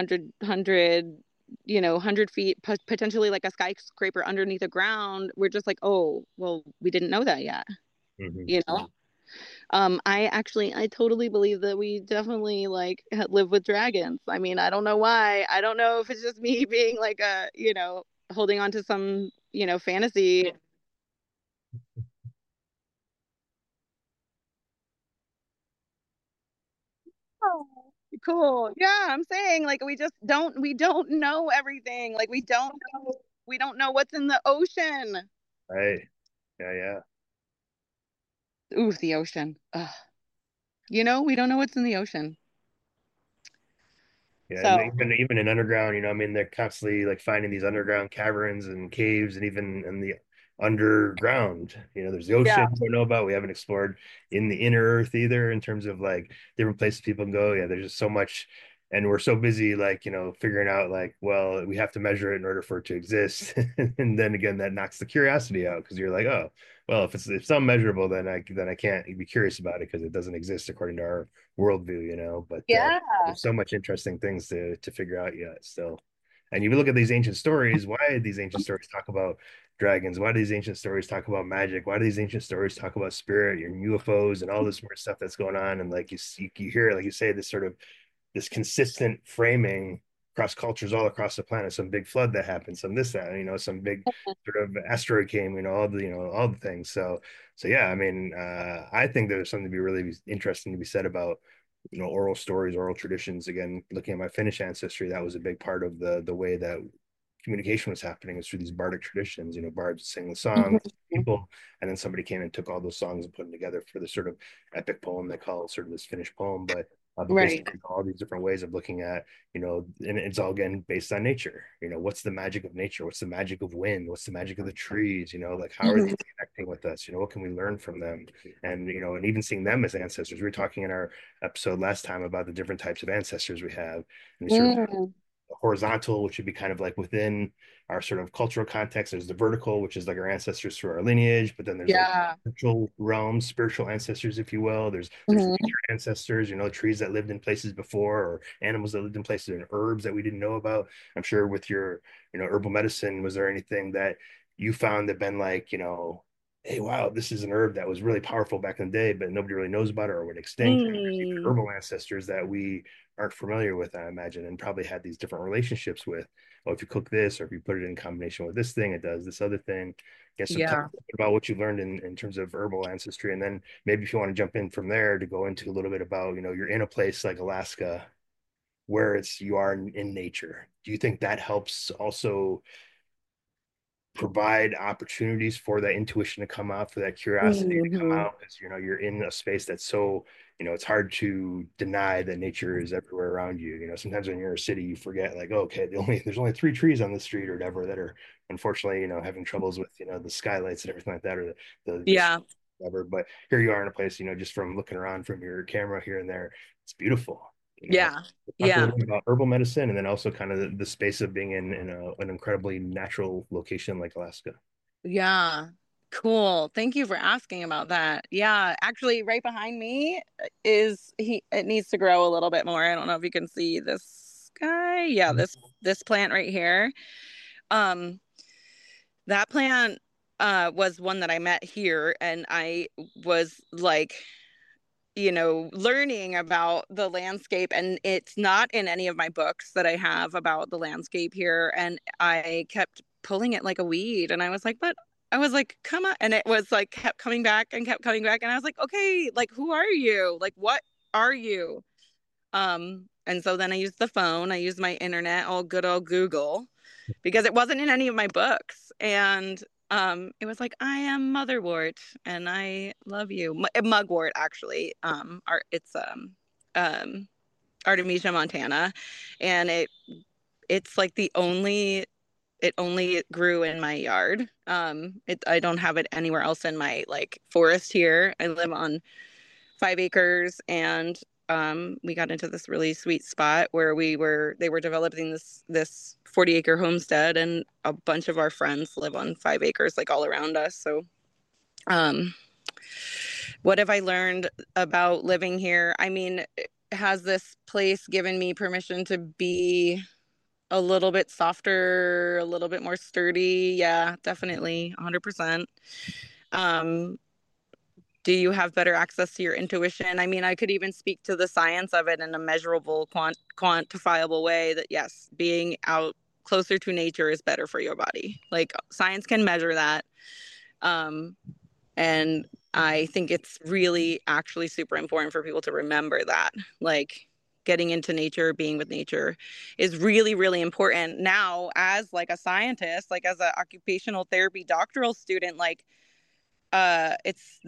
Speaker 2: 100 feet, potentially like a skyscraper underneath the ground, we're just like, oh, well, we didn't know that yet,
Speaker 1: Hmm.
Speaker 2: you know? I totally believe that we definitely like live with dragons. I mean, I don't know why. I don't know if it's just me being like holding on to some, fantasy. Oh, cool. Yeah, I'm saying like we don't know everything. Like we don't know what's in the ocean.
Speaker 1: Right. Yeah, yeah.
Speaker 2: Ooh, the ocean. Ugh. We don't know what's in the ocean.
Speaker 1: Yeah, and
Speaker 2: So,
Speaker 1: even in underground, I mean, they're constantly like finding these underground caverns and caves, and even in the underground, there's the
Speaker 2: yeah.
Speaker 1: ocean we don't know about. We haven't explored in the inner earth either, in terms of like different places people can go. Yeah, there's just so much, and we're so busy like figuring out like, well, we have to measure it in order for it to exist, and then again, that knocks the curiosity out because you're like, oh, well, if it's unmeasurable, then I can't be curious about it because it dodoesn't exist according to our worldview. But
Speaker 2: Yeah.
Speaker 1: there's so much interesting things to figure out yet still. And you look at these ancient stories, why did these ancient stories talk about dragons? Why do these ancient stories talk about magic? Why do these ancient stories talk about spirit and UFOs and all this weird stuff that's going on? And like you hear, like you say, this consistent framing across cultures all across the planet. Some big flood that happened, some this, that, some big sort of asteroid came, all the things. So yeah, I mean, I think there's something to be really interesting to be said about oral stories, oral traditions. Again, looking at my Finnish ancestry, that was a big part of the way that communication was happening, is through these bardic traditions. Bards sing the songs,
Speaker 2: Mhm.
Speaker 1: people, and then somebody came and took all those songs and put them together for the sort of epic poem they call it, sort of this Finnish poem. But
Speaker 2: Right.
Speaker 1: basically all these different ways of looking at, and it's all again based on nature. What's the magic of nature? What's the magic of wind? What's the magic of the trees? Like how are they
Speaker 2: Mhm.
Speaker 1: connecting with us? What can we learn from them? And even seeing them as ancestors. We were talking in our episode last time about the different types of ancestors we have, and we sort of
Speaker 2: Mm.
Speaker 1: horizontal, which would be kind of like within our sort of cultural context. There's the vertical, which is like our ancestors through our lineage, but then there's like
Speaker 2: Yeah.
Speaker 1: spiritual realms, spiritual ancestors, if you will. There's
Speaker 2: Mhm.
Speaker 1: nature ancestors, trees that lived in places before, or animals that lived in places, and herbs that we didn't know about. I'm sure with your, herbal medicine, was there anything that you found that been like, hey, wow, this is an herb that was really powerful back in the day, but nobody really knows about it or went extinct? There's even
Speaker 2: Mm.
Speaker 1: herbal ancestors that we aren't familiar with, I imagine, and probably had these different relationships with. Oh, if you cook this, or if you put it in combination with this thing, it does this other thing. Yeah, so tell
Speaker 2: Yeah.
Speaker 1: me about what you learned in terms of herbal ancestry, and then maybe if you want to jump in from there to go into a little bit about, you're in a place like Alaska where you are in nature. Do you think that helps also provide opportunities for that intuition to come out, for that curiosity to come out, because you're in a space that's so, it's hard to deny that nature is everywhere around you. Sometimes when you're in a city, you forget, like, oh, okay, there's only 3 trees on the street or whatever that are unfortunately, having troubles with, the skylights and everything like that, or the
Speaker 2: Yeah.
Speaker 1: whatever. But here you are in a place, just from looking around from your camera here and there, it's beautiful.
Speaker 2: Yeah.
Speaker 1: Talk a
Speaker 2: Yeah.
Speaker 1: little bit about herbal medicine, and then also kind of the space of being in an incredibly natural location like Alaska.
Speaker 2: Yeah. Cool. Thank you for asking about that. Yeah, actually right behind me is it needs to grow a little bit more. I don't know if you can see this guy. Yeah, this plant right here. Um that plant was one that I met here, and I was like, learning about the landscape, and it's not in any of my books that I have about the landscape here. And I kept pulling it like a weed, and I was like, but I was like, come on. And it was like, kept coming back and kept coming back. And I was like, okay, like, who are you? Like, what are you? And so then I used the phone, I used my internet, all good old Google, because it wasn't in any of my books. And it was like, I am motherwort and I love you. Mugwort, actually. It's um Artemisia montana, and it's like it only grew in my yard. I don't have it anywhere else in my like forest here. I live on 5 acres, and we got into this really sweet spot where they were developing this 40-acre homestead, and a bunch of our friends live on 5 acres, like all around us. So, um, what have I learned about living here? I mean, has this place given me permission to be a little bit softer, a little bit more sturdy? Yeah, definitely, 100%. Um, do you have better access to your intuition? I mean, I could even speak to the science of it in a measurable, quantifiable way, that yes, being out closer to nature is better for your body. Like, science can measure that. Um, and I think it's really actually super important for people to remember that. Like, getting into nature, being with nature is really, really important. Now, as like a scientist, like as an occupational therapy doctoral student, like, it's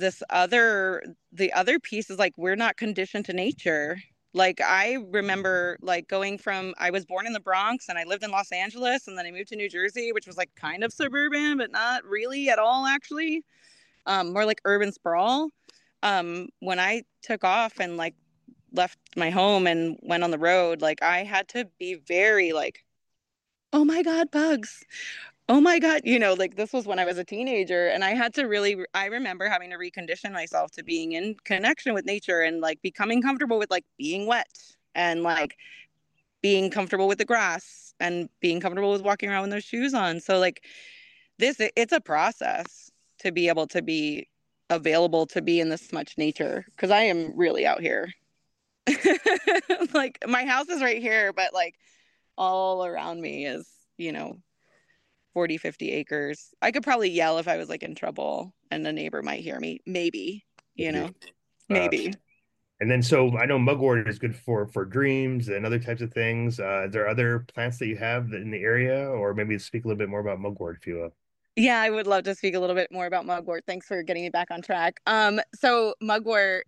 Speaker 2: the other piece is like, we're not conditioned to nature. Like, I remember like going from, I was born in the Bronx and I lived in Los Angeles, and then I moved to New Jersey, which was like kind of suburban but not really at all, actually. More like urban sprawl. When I took off and like left my home and went on the road, like, I had to be very like, oh my god, bugs, oh my god, like, this was when I was a teenager, and I remember having to recondition myself to being in connection with nature, and like becoming comfortable with like being wet, and like being comfortable with the grass, and being comfortable with walking around with those shoes on. So like, it's a process to be able to be available to be in this much nature, because I am really out here. Like, my house is right here, but like all around me is, you know 40, 50 acres. I could probably yell if I was like in trouble and the neighbor might hear me. Maybe, you know,
Speaker 1: Uh,
Speaker 2: maybe.
Speaker 1: and then, so I know mugwort is good for dreams and other types of things. Is there other plants that you have in the area, or maybe speak a little bit more about mugwort, if you will?
Speaker 2: Yeah, I would love to speak a little bit more about mugwort. Thanks for getting me back on track. So mugwort,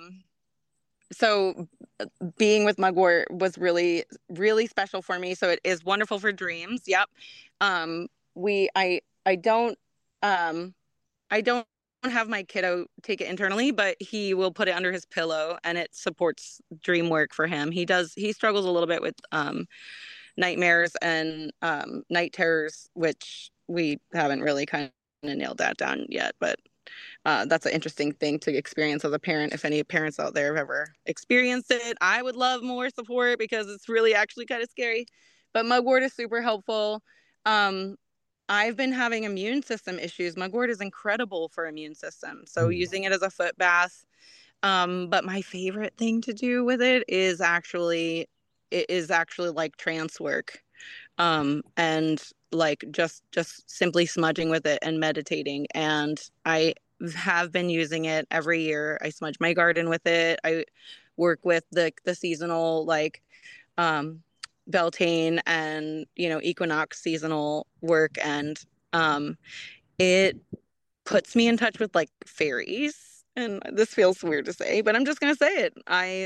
Speaker 2: so being with mugwort was really, really special for me. So it is wonderful for dreams. Yep. We, I don't, um, I don't have my kiddo take it internally, but he will put it under his pillow, and it supports dream work for him. He struggles a little bit with nightmares and night terrors, which we haven't really kind of nailed that down yet. But that's an interesting thing to experience as a parent. If any parents out there have ever experienced it, I would love more support, because it's really actually kind of scary. But mugwort is super helpful. Um, I've been having immune system issues. Mugwort is incredible for immune system. So using it as a foot bath. But my favorite thing to do with it is actually like trance work. And like just simply smudging with it and meditating. And I have been using it every year. I smudge my garden with it. I work with the seasonal, like, um Beltane and Equinox seasonal work, and Um, it puts me in touch with like fairies. And this feels weird to say, but I'm just gonna say it.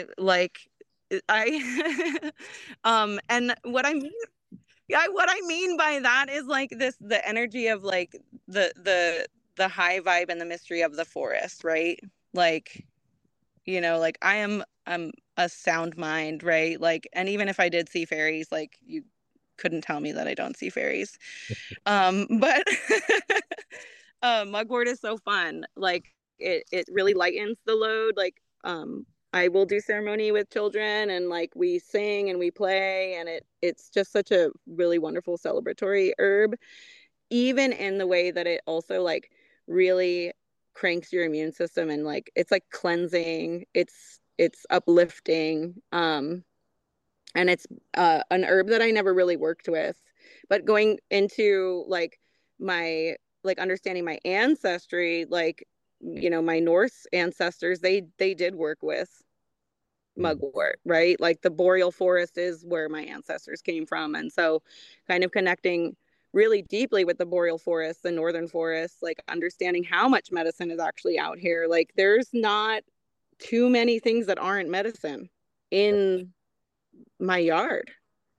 Speaker 2: I and what I mean by that is like this the energy of like the high vibe and the mystery of the forest, right? Like, like I'm a sound mind, right? Like, and even if I did see fairies, like you couldn't tell me that I don't see fairies. But mugwort is so fun. Like it really lightens the load. Like I will do ceremony with children and like we sing and we play and it's just such a really wonderful celebratory herb, even in the way that it also like really cranks your immune system and like it's like cleansing, it's uplifting. And it's an herb that I never really worked with. But going into like my like understanding my ancestry, like my Norse ancestors, they did work with
Speaker 1: Mm.
Speaker 2: mugwort, right? Like the boreal forest is where my ancestors came from, and so kind of connecting really deeply with the boreal forest, the northern forest, like understanding how much medicine is actually out here. Like there's not too many things that aren't medicine in my yard.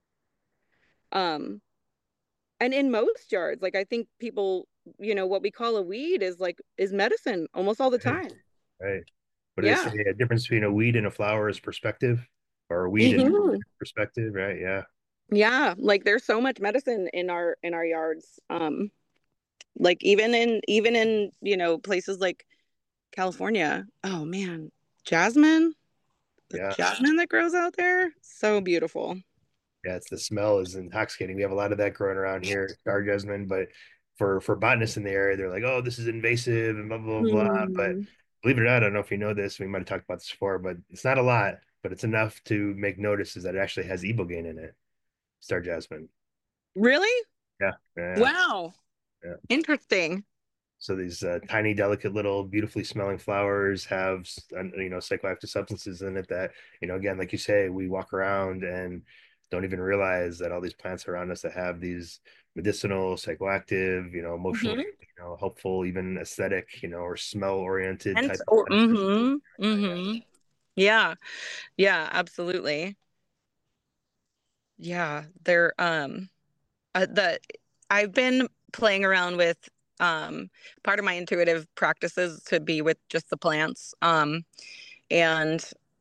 Speaker 2: Um, and in most yards, like I think people, what we call a weed is medicine almost all the
Speaker 1: Right.
Speaker 2: time.
Speaker 1: Right. But they say
Speaker 2: Yeah.
Speaker 1: a difference between a weed and a flower is perspective, or a weed and
Speaker 2: Hmm.
Speaker 1: perspective, right? Yeah.
Speaker 2: Yeah, like there's so much medicine in our yards. Like even in, places like California. Oh man, jasmine, the
Speaker 1: Yeah.
Speaker 2: jasmine that grows out there, so beautiful.
Speaker 1: Yeah, it's the smell is intoxicating. We have a lot of that growing around here, star jasmine, but for botanists in the area, they're like, "Oh, this is invasive and blah blah blah." But
Speaker 2: Hmm.
Speaker 1: believe it or not, I don't know if you know this. We might have talked about this before, but it's not a lot, but it's enough to make notice is that it actually has ibogaine in it. Star jasmine.
Speaker 2: Really?
Speaker 1: Yeah, yeah,
Speaker 2: Wow.
Speaker 1: yeah.
Speaker 2: Interesting.
Speaker 1: So these tiny, delicate, little, beautifully smelling flowers have, psychoactive substances in it that, again, like you say, we walk around and don't even realize that all these plants around us that have these medicinal, psychoactive, emotionally,
Speaker 2: Hmm.
Speaker 1: helpful, even aesthetic, or smell-oriented
Speaker 2: And
Speaker 1: type of benefits.
Speaker 2: yeah, yeah, absolutely. Yeah, they're the I've been playing around with part of my intuitive practices to be with just the plants. And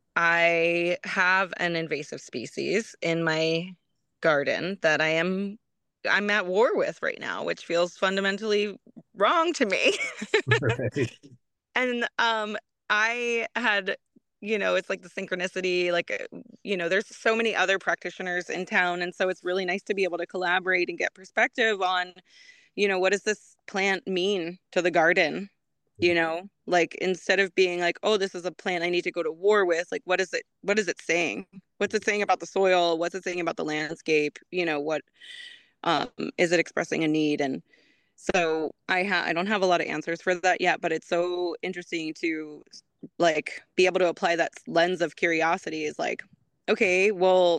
Speaker 2: I have an invasive species in my garden that I'm at war with right now, which feels fundamentally wrong to me.
Speaker 1: Right.
Speaker 2: And I had, it's like the synchronicity, like, there's so many other practitioners in town. And so it's really nice to be able to collaborate and get perspective on, what does this plant mean to the garden? Like instead of being like, oh, this is a plant I need to go to war with, like, what is it saying? What's it saying about the soil? What's it saying about the landscape? What um, is it expressing a need? And so I don't have a lot of answers for that yet, but it's so interesting to like be able to apply that lens of curiosity is like, okay, well,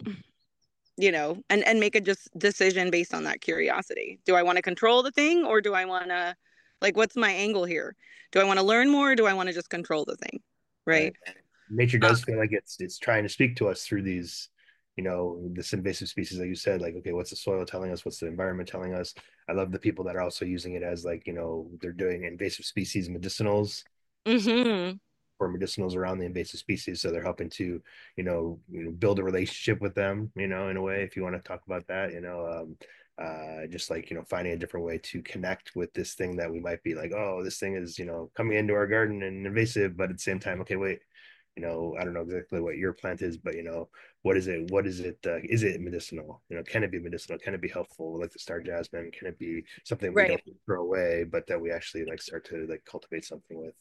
Speaker 2: and make a just decision based on that curiosity. Do I want to control the thing or do I want to like what's my angle here? Do I want to learn more or do I want to just control the thing?
Speaker 1: Right.
Speaker 2: Right?
Speaker 1: Nature
Speaker 2: Uh,
Speaker 1: does feel like it's trying to speak to us through these, this invasive species, like you said, like, okay, what's the soil telling us? What's the environment telling us? I love the people that are also using it as like, they're doing invasive species medicinals
Speaker 2: mm-hmm.
Speaker 1: or medicinals around the invasive species. So they're helping to, build a relationship with them, in a way, if you want to talk about that, just like, finding a different way to connect with this thing that we might be like, oh, this thing is, coming into our garden and invasive, but at the same time, okay, wait, I don't know exactly what your plant is, but what is it? What is it? Is it medicinal? Can it be medicinal? Can it be helpful? Like the star jasmine, can it be something we
Speaker 2: Right.
Speaker 1: don't throw away, but that we actually like start to like cultivate something with?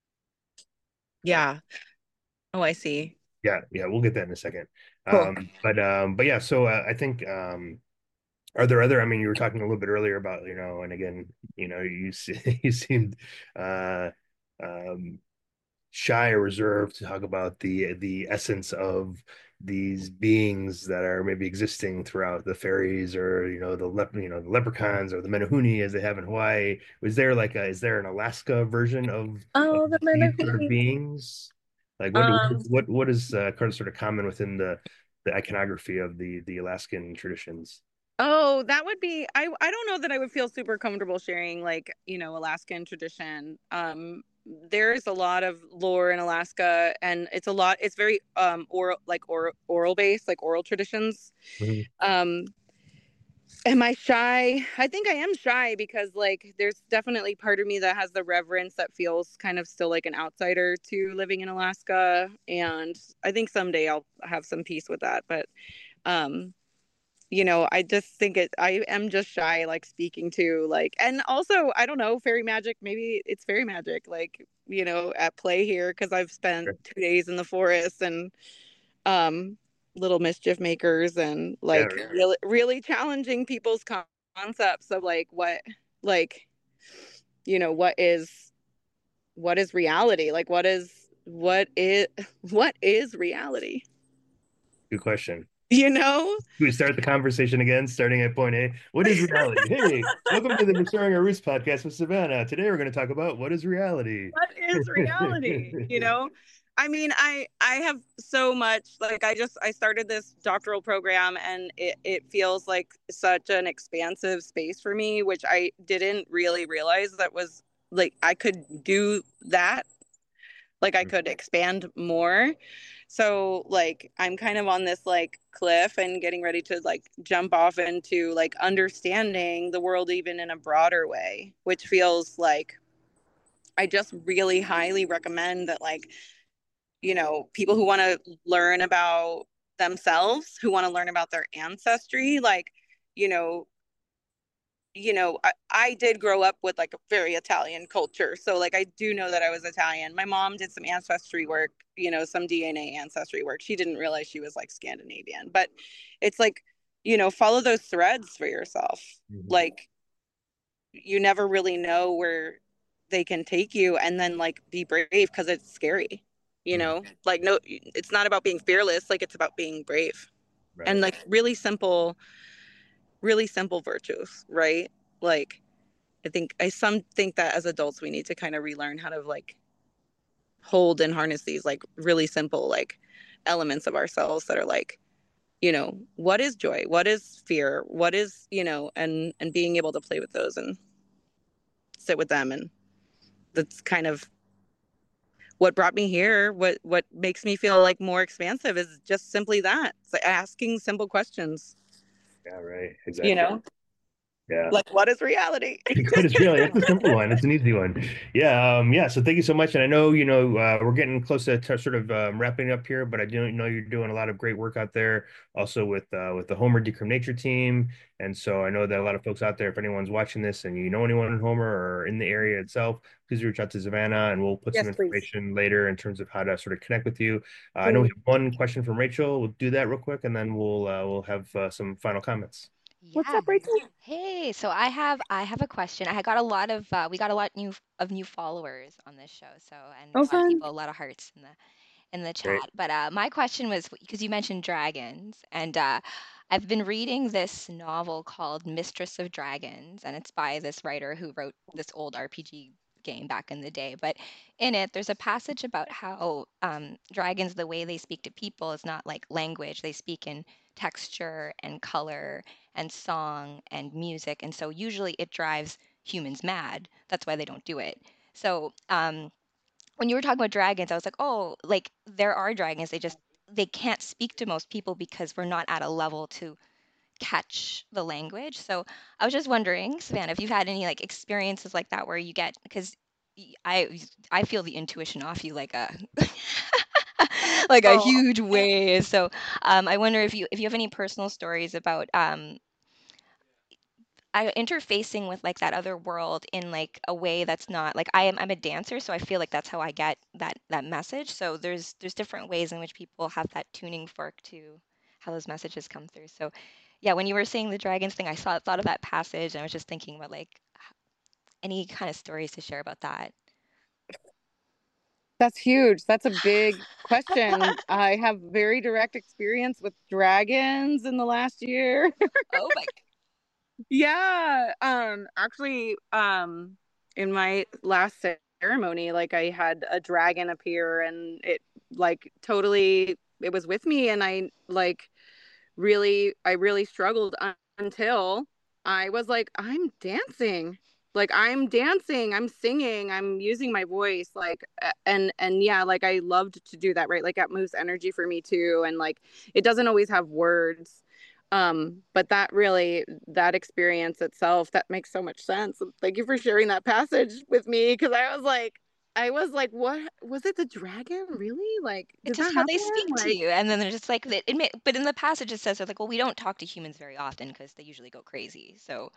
Speaker 1: Uh,
Speaker 2: Yeah. Oh, I see.
Speaker 1: yeah, yeah, we'll get that in a second.
Speaker 2: Cool.
Speaker 1: But yeah, so I think are there other? I mean, you were talking a little bit earlier about and again, you seemed uh, um, shy or reserved to talk about the essence of these beings that are maybe existing throughout the fairies, or the leprechauns, or the Menehune as they have in Hawaii. Is there an Alaska version of
Speaker 2: Oh, the
Speaker 1: these sort of
Speaker 2: Menehune.
Speaker 1: beings? Like
Speaker 2: Um,
Speaker 1: what is sort of common within the iconography of the Alaskan traditions?
Speaker 2: oh, that would be I don't know that I would feel super comfortable sharing like, Alaskan tradition. There's a lot of lore in Alaska, and it's very oral based, like oral traditions.
Speaker 1: Mhm.
Speaker 2: Um am I shy? I think I am shy because like there's definitely part of me that has the reverence that feels kind of still like an outsider to living in Alaska, and I think someday I'll have some peace with that, but um I just think I am just shy, like speaking to like, and also, I don't know, fairy magic, maybe it's fairy magic, like, at play here because I've spent 2 days in the forest and, um, little mischief makers and
Speaker 1: Yeah,
Speaker 2: like
Speaker 1: right.
Speaker 2: really, really challenging people's concepts of like, what is reality? Like, what is reality?
Speaker 1: Good question.
Speaker 2: You know?
Speaker 1: We start the conversation again, starting at point A. What is reality? Hey, welcome to the Restoring Our Roots podcast with Savannah. Today we're going to talk about what is reality.
Speaker 2: What is reality? I mean, I have so much, like, I started this doctoral program, and it feels like such an expansive space for me, which I didn't really realize that was like I could do that, like I could expand more. So like I'm kind of on this like cliff and getting ready to like jump off into like understanding the world even in a broader way, which feels like I just really highly recommend that, like, people who want to learn about themselves, who want to learn about their ancestry, like, you know, I did grow up with like a very Italian culture. So like I do know that I was Italian. My mom did some ancestry work, some DNA ancestry work. She didn't realize she was like Scandinavian. But it's like, follow those threads for yourself.
Speaker 1: Mhm.
Speaker 2: Like you never really know where they can take you, and then like be brave because it's scary,
Speaker 1: Mhm.
Speaker 2: like no, it's not about being fearless, like it's about being brave, and
Speaker 1: Right.
Speaker 2: like really simple virtues, right? Like I think that as adults we need to kind of relearn how to like hold and harness these like really simple like elements of ourselves that are like, what is joy, what is fear, what is, and being able to play with those and sit with them. And that's kind of what brought me here. What makes me feel like more expansive is just simply that. It's like asking simple questions,
Speaker 1: Yeah, right.
Speaker 2: you
Speaker 1: Exactly.
Speaker 2: know,
Speaker 1: Yeah.
Speaker 2: like what is reality?
Speaker 1: What is really? That's a simple one. It's an easy one. Yeah. Yeah. So thank you so much. And I know, we're getting close to sort of wrapping up here, but I do know you're doing a lot of great work out there, also with the Homer Decrim Nature team. And so I know that a lot of folks out there, if anyone's watching this and you know anyone in Homer or in the area itself, please reach out to Savannah, and we'll put some
Speaker 2: Yes, please.
Speaker 1: information later in terms of how to sort of connect with you. I know we
Speaker 2: Please.
Speaker 1: have one question from Rachel. We'll do that real quick, and then we'll have some final comments.
Speaker 2: What's
Speaker 3: Yeah.
Speaker 2: up, Rachel?
Speaker 3: Hey, so I have a question. I got a lot of we got a lot new followers on this show. So, and
Speaker 2: Oh,
Speaker 3: a lot of
Speaker 2: fun.
Speaker 3: people, a lot of hearts in the
Speaker 1: Great.
Speaker 3: chat. But my question was because you mentioned dragons, and I've been reading this novel called Mistress of Dragons, and it's by this writer who wrote this old RPG game back in the day. But in it, there's a passage about how dragons, the way they speak to people is not like language. They speak in texture and color and song and music, and so usually it drives humans mad. That's why they don't do it. So, when you were talking about dragons, I was like, oh, like there are dragons. They can't speak to most people because we're not at a level to catch the language. So I was just wondering, Savannah, if you've had any like experiences like that where you get because I feel the intuition off you like a like a
Speaker 2: Oh,
Speaker 3: huge way. So I wonder if you have any personal stories about interfacing with like that other world in like a way that's not like I'm a dancer, so I feel like that's how I get that message. So there's different ways in which people have that tuning fork to how those messages come through. So yeah, when you were saying the dragons thing, I thought of that passage and I was just thinking about like any kind of stories to share about that.
Speaker 2: that's huge. That's a big question. I have very direct experience with dragons in the last year.
Speaker 3: Oh my.
Speaker 2: Yeah. Actually, in my last ceremony, like I had a dragon appear and it like totally it was with me and I really struggled until I was like, I'm dancing. Like I'm dancing, I'm singing, I'm using my voice and yeah, like I loved to do that, right? Like that moves energy for me too. And like it doesn't always have words. But that experience itself, that makes so much sense. Thank you for sharing that passage with me because I was like, what was it the dragon? Really? Like,
Speaker 3: It's
Speaker 2: did
Speaker 3: just
Speaker 2: that
Speaker 3: how they
Speaker 2: happen?
Speaker 3: speak to
Speaker 2: Like,
Speaker 3: you, and then they're just like, but in the passage it says they're like, well, we don't talk to humans very often because they usually go crazy, so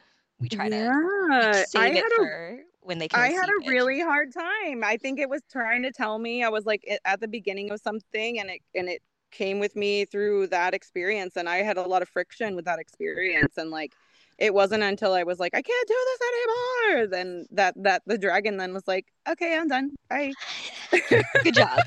Speaker 3: we
Speaker 2: yeah,
Speaker 3: save it for when they can
Speaker 2: I had
Speaker 3: receive
Speaker 2: a
Speaker 3: it.
Speaker 2: really hard time. I think it was trying to tell me I was like at the beginning of something and it came with me through that experience and I had a lot of friction with that experience and like it wasn't until I was like I can't do this anymore then that the dragon then was like okay, I'm done. Bye.
Speaker 3: Good job.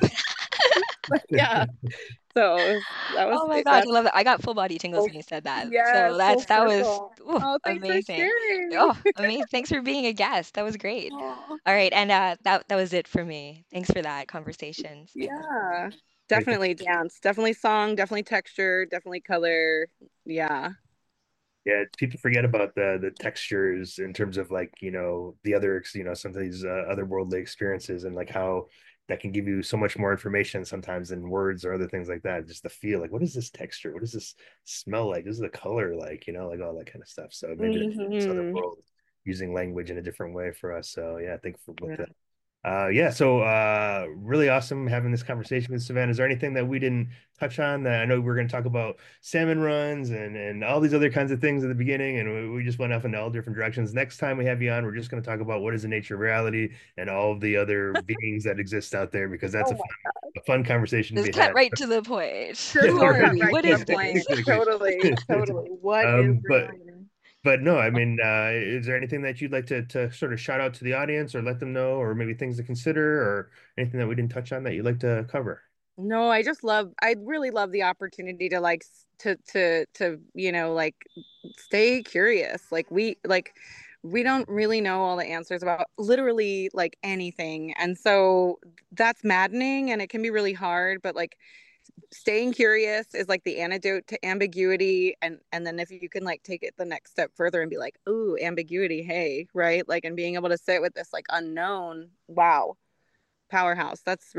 Speaker 2: Yeah. So that was
Speaker 3: Oh my
Speaker 2: it.
Speaker 3: gosh, I
Speaker 2: That's
Speaker 3: love that. I got full body tingles
Speaker 2: full,
Speaker 3: when you said that.
Speaker 2: yes,
Speaker 3: So
Speaker 2: full
Speaker 3: that was
Speaker 2: circle.
Speaker 3: ooh,
Speaker 2: Oh, thanks for
Speaker 3: amazing.
Speaker 2: sharing.
Speaker 3: Oh, amazing. Thanks for being a guest. That was great.
Speaker 2: Oh,
Speaker 3: All right, and that was it for me. Thanks for that conversation, Savannah.
Speaker 2: yeah.
Speaker 1: Great.
Speaker 2: Definitely dance, definitely song, definitely texture, definitely color. Yeah.
Speaker 1: Yeah, people forget about the textures in terms of like, the other, some of these otherworldly experiences and like how that can give you so much more information sometimes than words or other things like that. Just the feel, like, what is this texture? What does this smell like? What is the color like? Like all that kind of stuff. So maybe that's this other
Speaker 2: Hmm.
Speaker 1: world using language in a different way for us. So yeah, thank you for both
Speaker 2: Yeah.
Speaker 1: that. Yeah, so really awesome having this conversation with Savannah. Is there anything that we didn't touch on that I know we were going to talk about salmon runs and all these other kinds of things at the beginning, and we just went off in all different directions. Next time we have you on, we're just going to talk about what is the nature of reality and all of the other beings that exist out there because that's
Speaker 2: Oh my,
Speaker 1: a fun conversation to
Speaker 3: Just
Speaker 1: be
Speaker 3: cut
Speaker 1: had.
Speaker 3: right to the point.
Speaker 2: sure,
Speaker 3: Who
Speaker 2: sure,
Speaker 3: are
Speaker 2: cut
Speaker 3: we?
Speaker 2: right
Speaker 3: What
Speaker 2: to the
Speaker 3: is
Speaker 2: point.
Speaker 3: this?
Speaker 1: Exactly.
Speaker 2: Totally, totally. What is
Speaker 1: But
Speaker 2: reality?
Speaker 1: no, I mean, is there anything that you'd like to sort of shout out to the audience or let them know, or maybe things to consider, or anything that we didn't touch on that you'd like to cover?
Speaker 2: No, I really love the opportunity to like stay curious. We don't really know all the answers about literally like anything. And so that's maddening and it can be really hard, but like staying curious is like the antidote to ambiguity and then if you can like take it the next step further and be like, "Ooh, ambiguity, hey," right? Like and being able to sit with this like unknown, wow, powerhouse. That's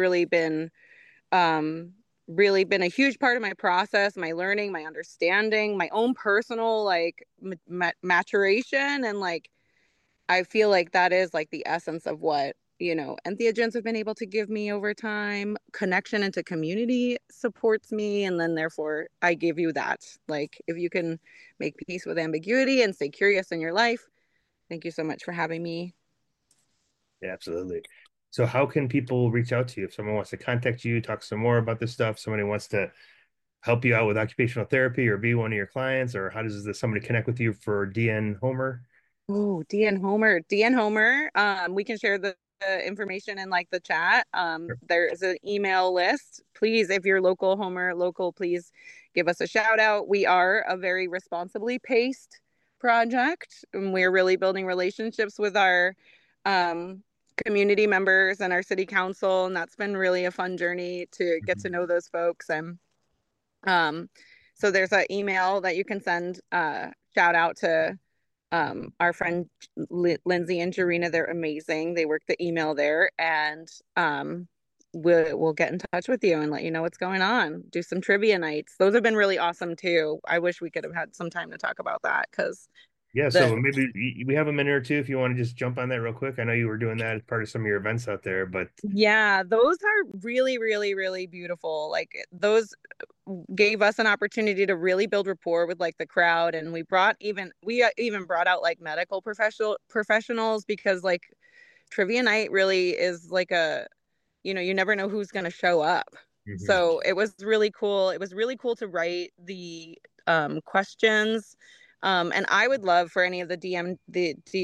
Speaker 2: um really been a huge part of my process, my learning, my understanding, my own personal like maturation and like I feel like that is like the essence of what entheogens have been able to give me over time. Connection into community supports me and then therefore I give you that. Like if you can make peace with ambiguity and stay curious in your life, thank you so much for having me.
Speaker 1: Yeah, absolutely. So how can people reach out to you if someone wants to contact you, talk some more about this stuff, somebody wants to help you out with occupational therapy or be one of your clients, or how does somebody connect with you for DN Homer?
Speaker 2: Oh, DN Homer. We can share the information in like the chat. There is an email list. Please, if you're local, please give us a shout out. We are a very responsibly paced project, and we're really building relationships with our um, community members and our city council, and that's been really a fun journey to get to know those folks. And um, so there's an email that you can send shout out to our friend Lindsay and Jarena. They're amazing. They work the email there, and we'll get in touch with you and let you know what's going on. Do some trivia nights. Those have been really awesome too. I wish we could have had some time to talk about that because
Speaker 1: Yeah,
Speaker 2: the
Speaker 1: so maybe we have a minute or two if you want to just jump on that real quick. I know you were doing that as part of some of your events out there, but
Speaker 2: yeah, those are really, really, really beautiful. Like those gave us an opportunity to really build rapport with like the crowd, and we even brought out like medical professionals because like trivia night really is like you never know who's going to show up.
Speaker 1: Mhm.
Speaker 2: So it was really cool. It was really cool to write the questions. And I would love for any of the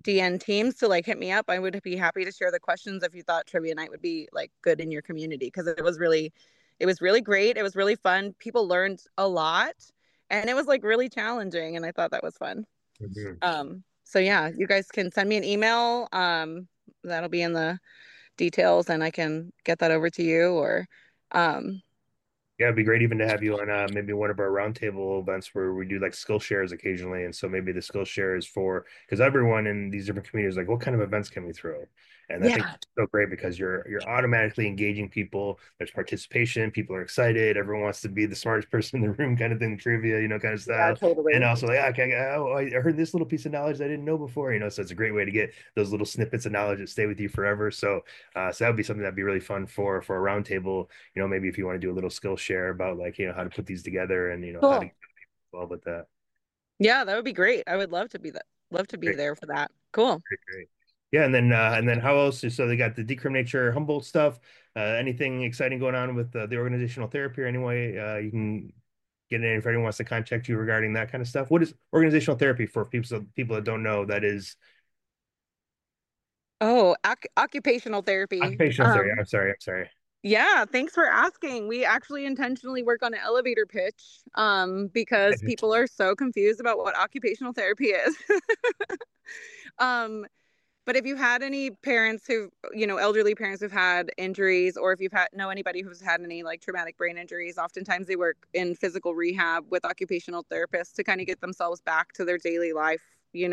Speaker 2: DN teams to like hit me up. I would be happy to share the questions if you thought trivia night would be like good in your community, because it was really great. It was really fun. People learned a lot, and it was like really challenging, and I thought that was fun.
Speaker 1: Mhm.
Speaker 2: So yeah, you guys can send me an email. That'll be in the details, and I can get that over to you. Or um,
Speaker 1: Yeah, it'd be great even to have you on maybe one of our roundtable events where we do like skill shares occasionally. And so maybe the skill share is for, because everyone in these different communities like, what kind of events can we throw? And I think
Speaker 2: yeah,
Speaker 1: it's so great because you're automatically engaging people. There's participation. People are excited. Everyone wants to be the smartest person in the room, kind of thing, trivia, kind of
Speaker 2: yeah,
Speaker 1: style. And
Speaker 2: totally.
Speaker 1: also like, okay, oh, I heard this little piece of knowledge I didn't know before. So it's a great way to get those little snippets of knowledge that stay with you forever. So that would be something that'd be really fun for a roundtable. Maybe if you want to do a little skill share about like, how to put these together and, how to
Speaker 2: Cool.
Speaker 1: get involved with that.
Speaker 2: Yeah, that would be great. I would love to be that. Love to be
Speaker 1: Great,
Speaker 2: there for that. Cool.
Speaker 1: great, great. Yeah, and then how else? So they got the Decrim Nature Humboldt stuff. Anything exciting going on with the organizational therapy or any way you can get in if anyone wants to contact you regarding that kind of stuff? What is organizational therapy for people that don't know? That is
Speaker 2: Oh, occupational therapy.
Speaker 1: occupational therapy. I'm sorry. I'm sorry.
Speaker 2: Yeah, thanks for asking. We actually intentionally work on an elevator pitch because people are so confused about what occupational therapy is. um, but if you've had any parents who, elderly parents who've had injuries, or if you've had know anybody who's had any like traumatic brain injuries, oftentimes they work in physical rehab with occupational therapists to kind of get themselves back to their daily life.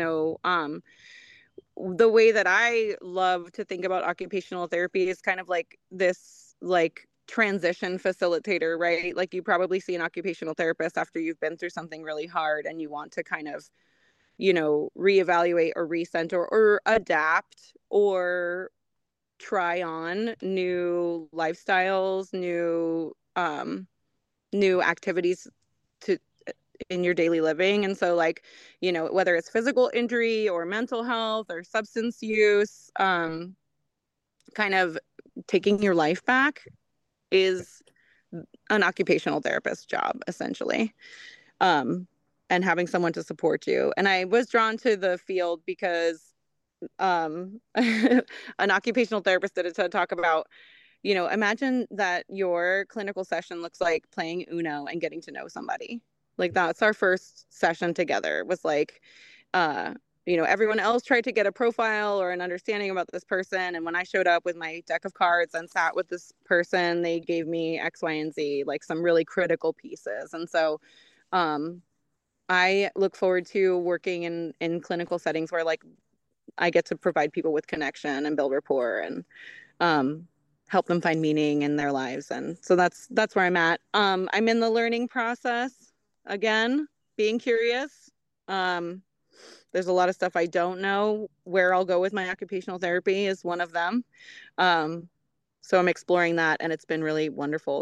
Speaker 2: The way that I love to think about occupational therapy is kind of like this like transition facilitator, right? Like you probably see an occupational therapist after you've been through something really hard and you want to kind of, reevaluate or recenter or adapt or try on new lifestyles, new activities to in your daily living. And so like, whether it's physical injury or mental health or substance use, kind of taking your life back is an occupational therapist's job essentially. um, and having someone to support you. And I was drawn to the field because an occupational therapist did a TED talk about, imagine that your clinical session looks like playing Uno and getting to know somebody. Like that's our first session together. It was like, uh, everyone else tried to get a profile or an understanding about this person. And when I showed up with my deck of cards and sat with this person, they gave me X, Y, and Z, like some really critical pieces. And so, um, I look forward to working in clinical settings where like I get to provide people with connection and build rapport and um, help them find meaning in their lives. And so that's where I'm at. I'm in the learning process again, being curious. Um, there's a lot of stuff I don't know. Where I'll go with my occupational therapy is one of them. Um, so I'm exploring that, and it's been really wonderful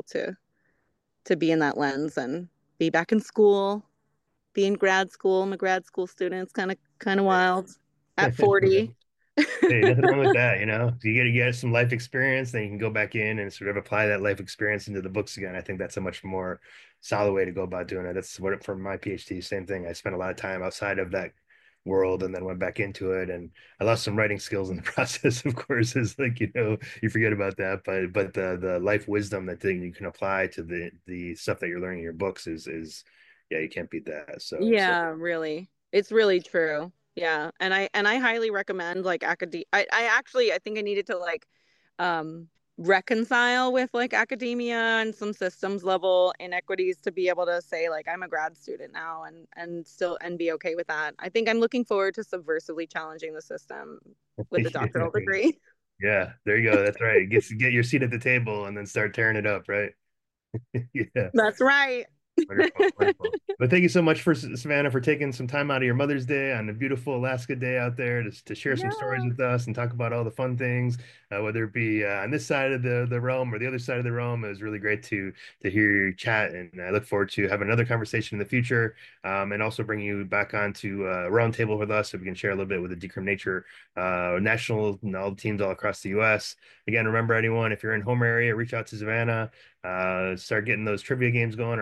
Speaker 2: to be in that lens and be back in school, be in grad school. I'm a grad school student. It's kind of wild at 40.
Speaker 1: Hey, nothing wrong with that, You get some life experience, then you can go back in and sort of apply that life experience into the books again. I think that's a much more solid way to go about doing it. That's what for my PhD, same thing. I spent a lot of time outside of that world and then went back into it, and I lost some writing skills in the process, of course, is like, you forget about that. But the life wisdom that thing you can apply to the stuff that you're learning in your books is yeah, you can't beat that. So
Speaker 2: Yeah, really. It's really true. Yeah. And I highly recommend like academia. I think I needed to like um reconcile with like academia and some systems level inequities to be able to say like I'm a grad student now and still and be okay with that. I think I'm looking forward to subversively challenging the system with a doctoral degree.
Speaker 1: yeah, there you go. That's right. Get your seat at the table and then start tearing it up, right? Yeah.
Speaker 2: That's right.
Speaker 1: Wonderful, wonderful. But thank you so much for Savannah for taking some time out of your Mother's Day on a beautiful Alaska day out there to share some stories
Speaker 2: Yeah.
Speaker 1: with us and talk about all the fun things, whether it be on this side of the realm or the other side of the realm. It was really great to hear your chat, and I look forward to having another conversation in the future, and also bring you back onto a roundtable with us so we can share a little bit with the Decrim Nature National and all the teams all across the U.S. Again, remember anyone, if you're in home area, reach out to Savannah, start getting those trivia games going or help to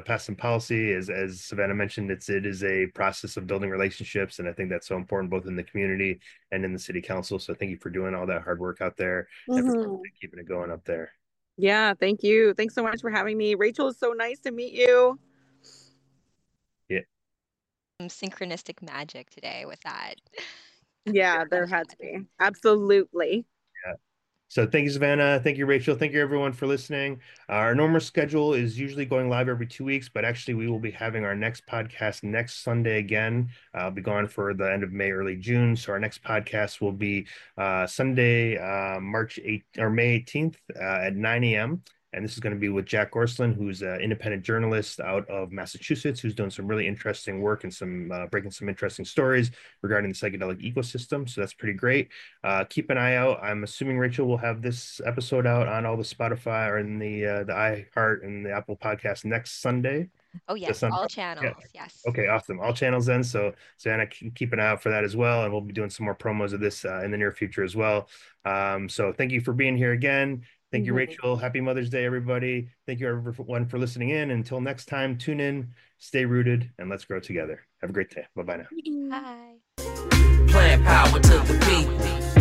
Speaker 1: pass some policy. As Savannah mentioned, it is a process of building relationships, and I think that's so important both in the community and in the city council. So thank you for doing all that hard work out there and for keeping it going up there.
Speaker 2: Yeah, thank you. Thanks so much for having me. Rachel, it's so nice to meet you.
Speaker 1: Yeah.
Speaker 3: Some synchronistic magic today with that.
Speaker 2: Yeah, there had to be. Absolutely.
Speaker 1: Yeah. So thank you, Savannah. Thank you, Rachel. Thank you, everyone, for listening. Our normal schedule is usually going live every 2 weeks, but actually we will be having our next podcast next Sunday again. I'll be gone for the end of May, early June. So our next podcast will be Sunday, March 8th or May 18th at 9 a.m. And this is going to be with Jack Gorslin, who's an independent journalist out of Massachusetts, who's doing some really interesting work and some breaking some interesting stories regarding the psychedelic ecosystem. So that's pretty great. Keep an eye out. I'm assuming Rachel will have this episode out on all the Spotify or in the iHeart and the Apple podcast next Sunday.
Speaker 3: Oh yes, all channels.
Speaker 1: Yeah.
Speaker 3: Yes.
Speaker 1: Okay, awesome. All channels then. So Savannah, keep an eye out for that as well, and we'll be doing some more promos of this in the near future as well. So thank you for being here again. Thank you, Rachel. Happy Mother's Day, everybody. Thank you, everyone, for listening in. Until next time, tune in, stay rooted, and let's grow together. Have a great day. Bye-bye now.
Speaker 3: Bye.
Speaker 4: Plant power to the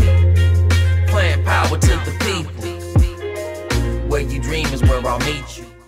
Speaker 4: people. Plant power to the people. Where you dream is where I'll meet you.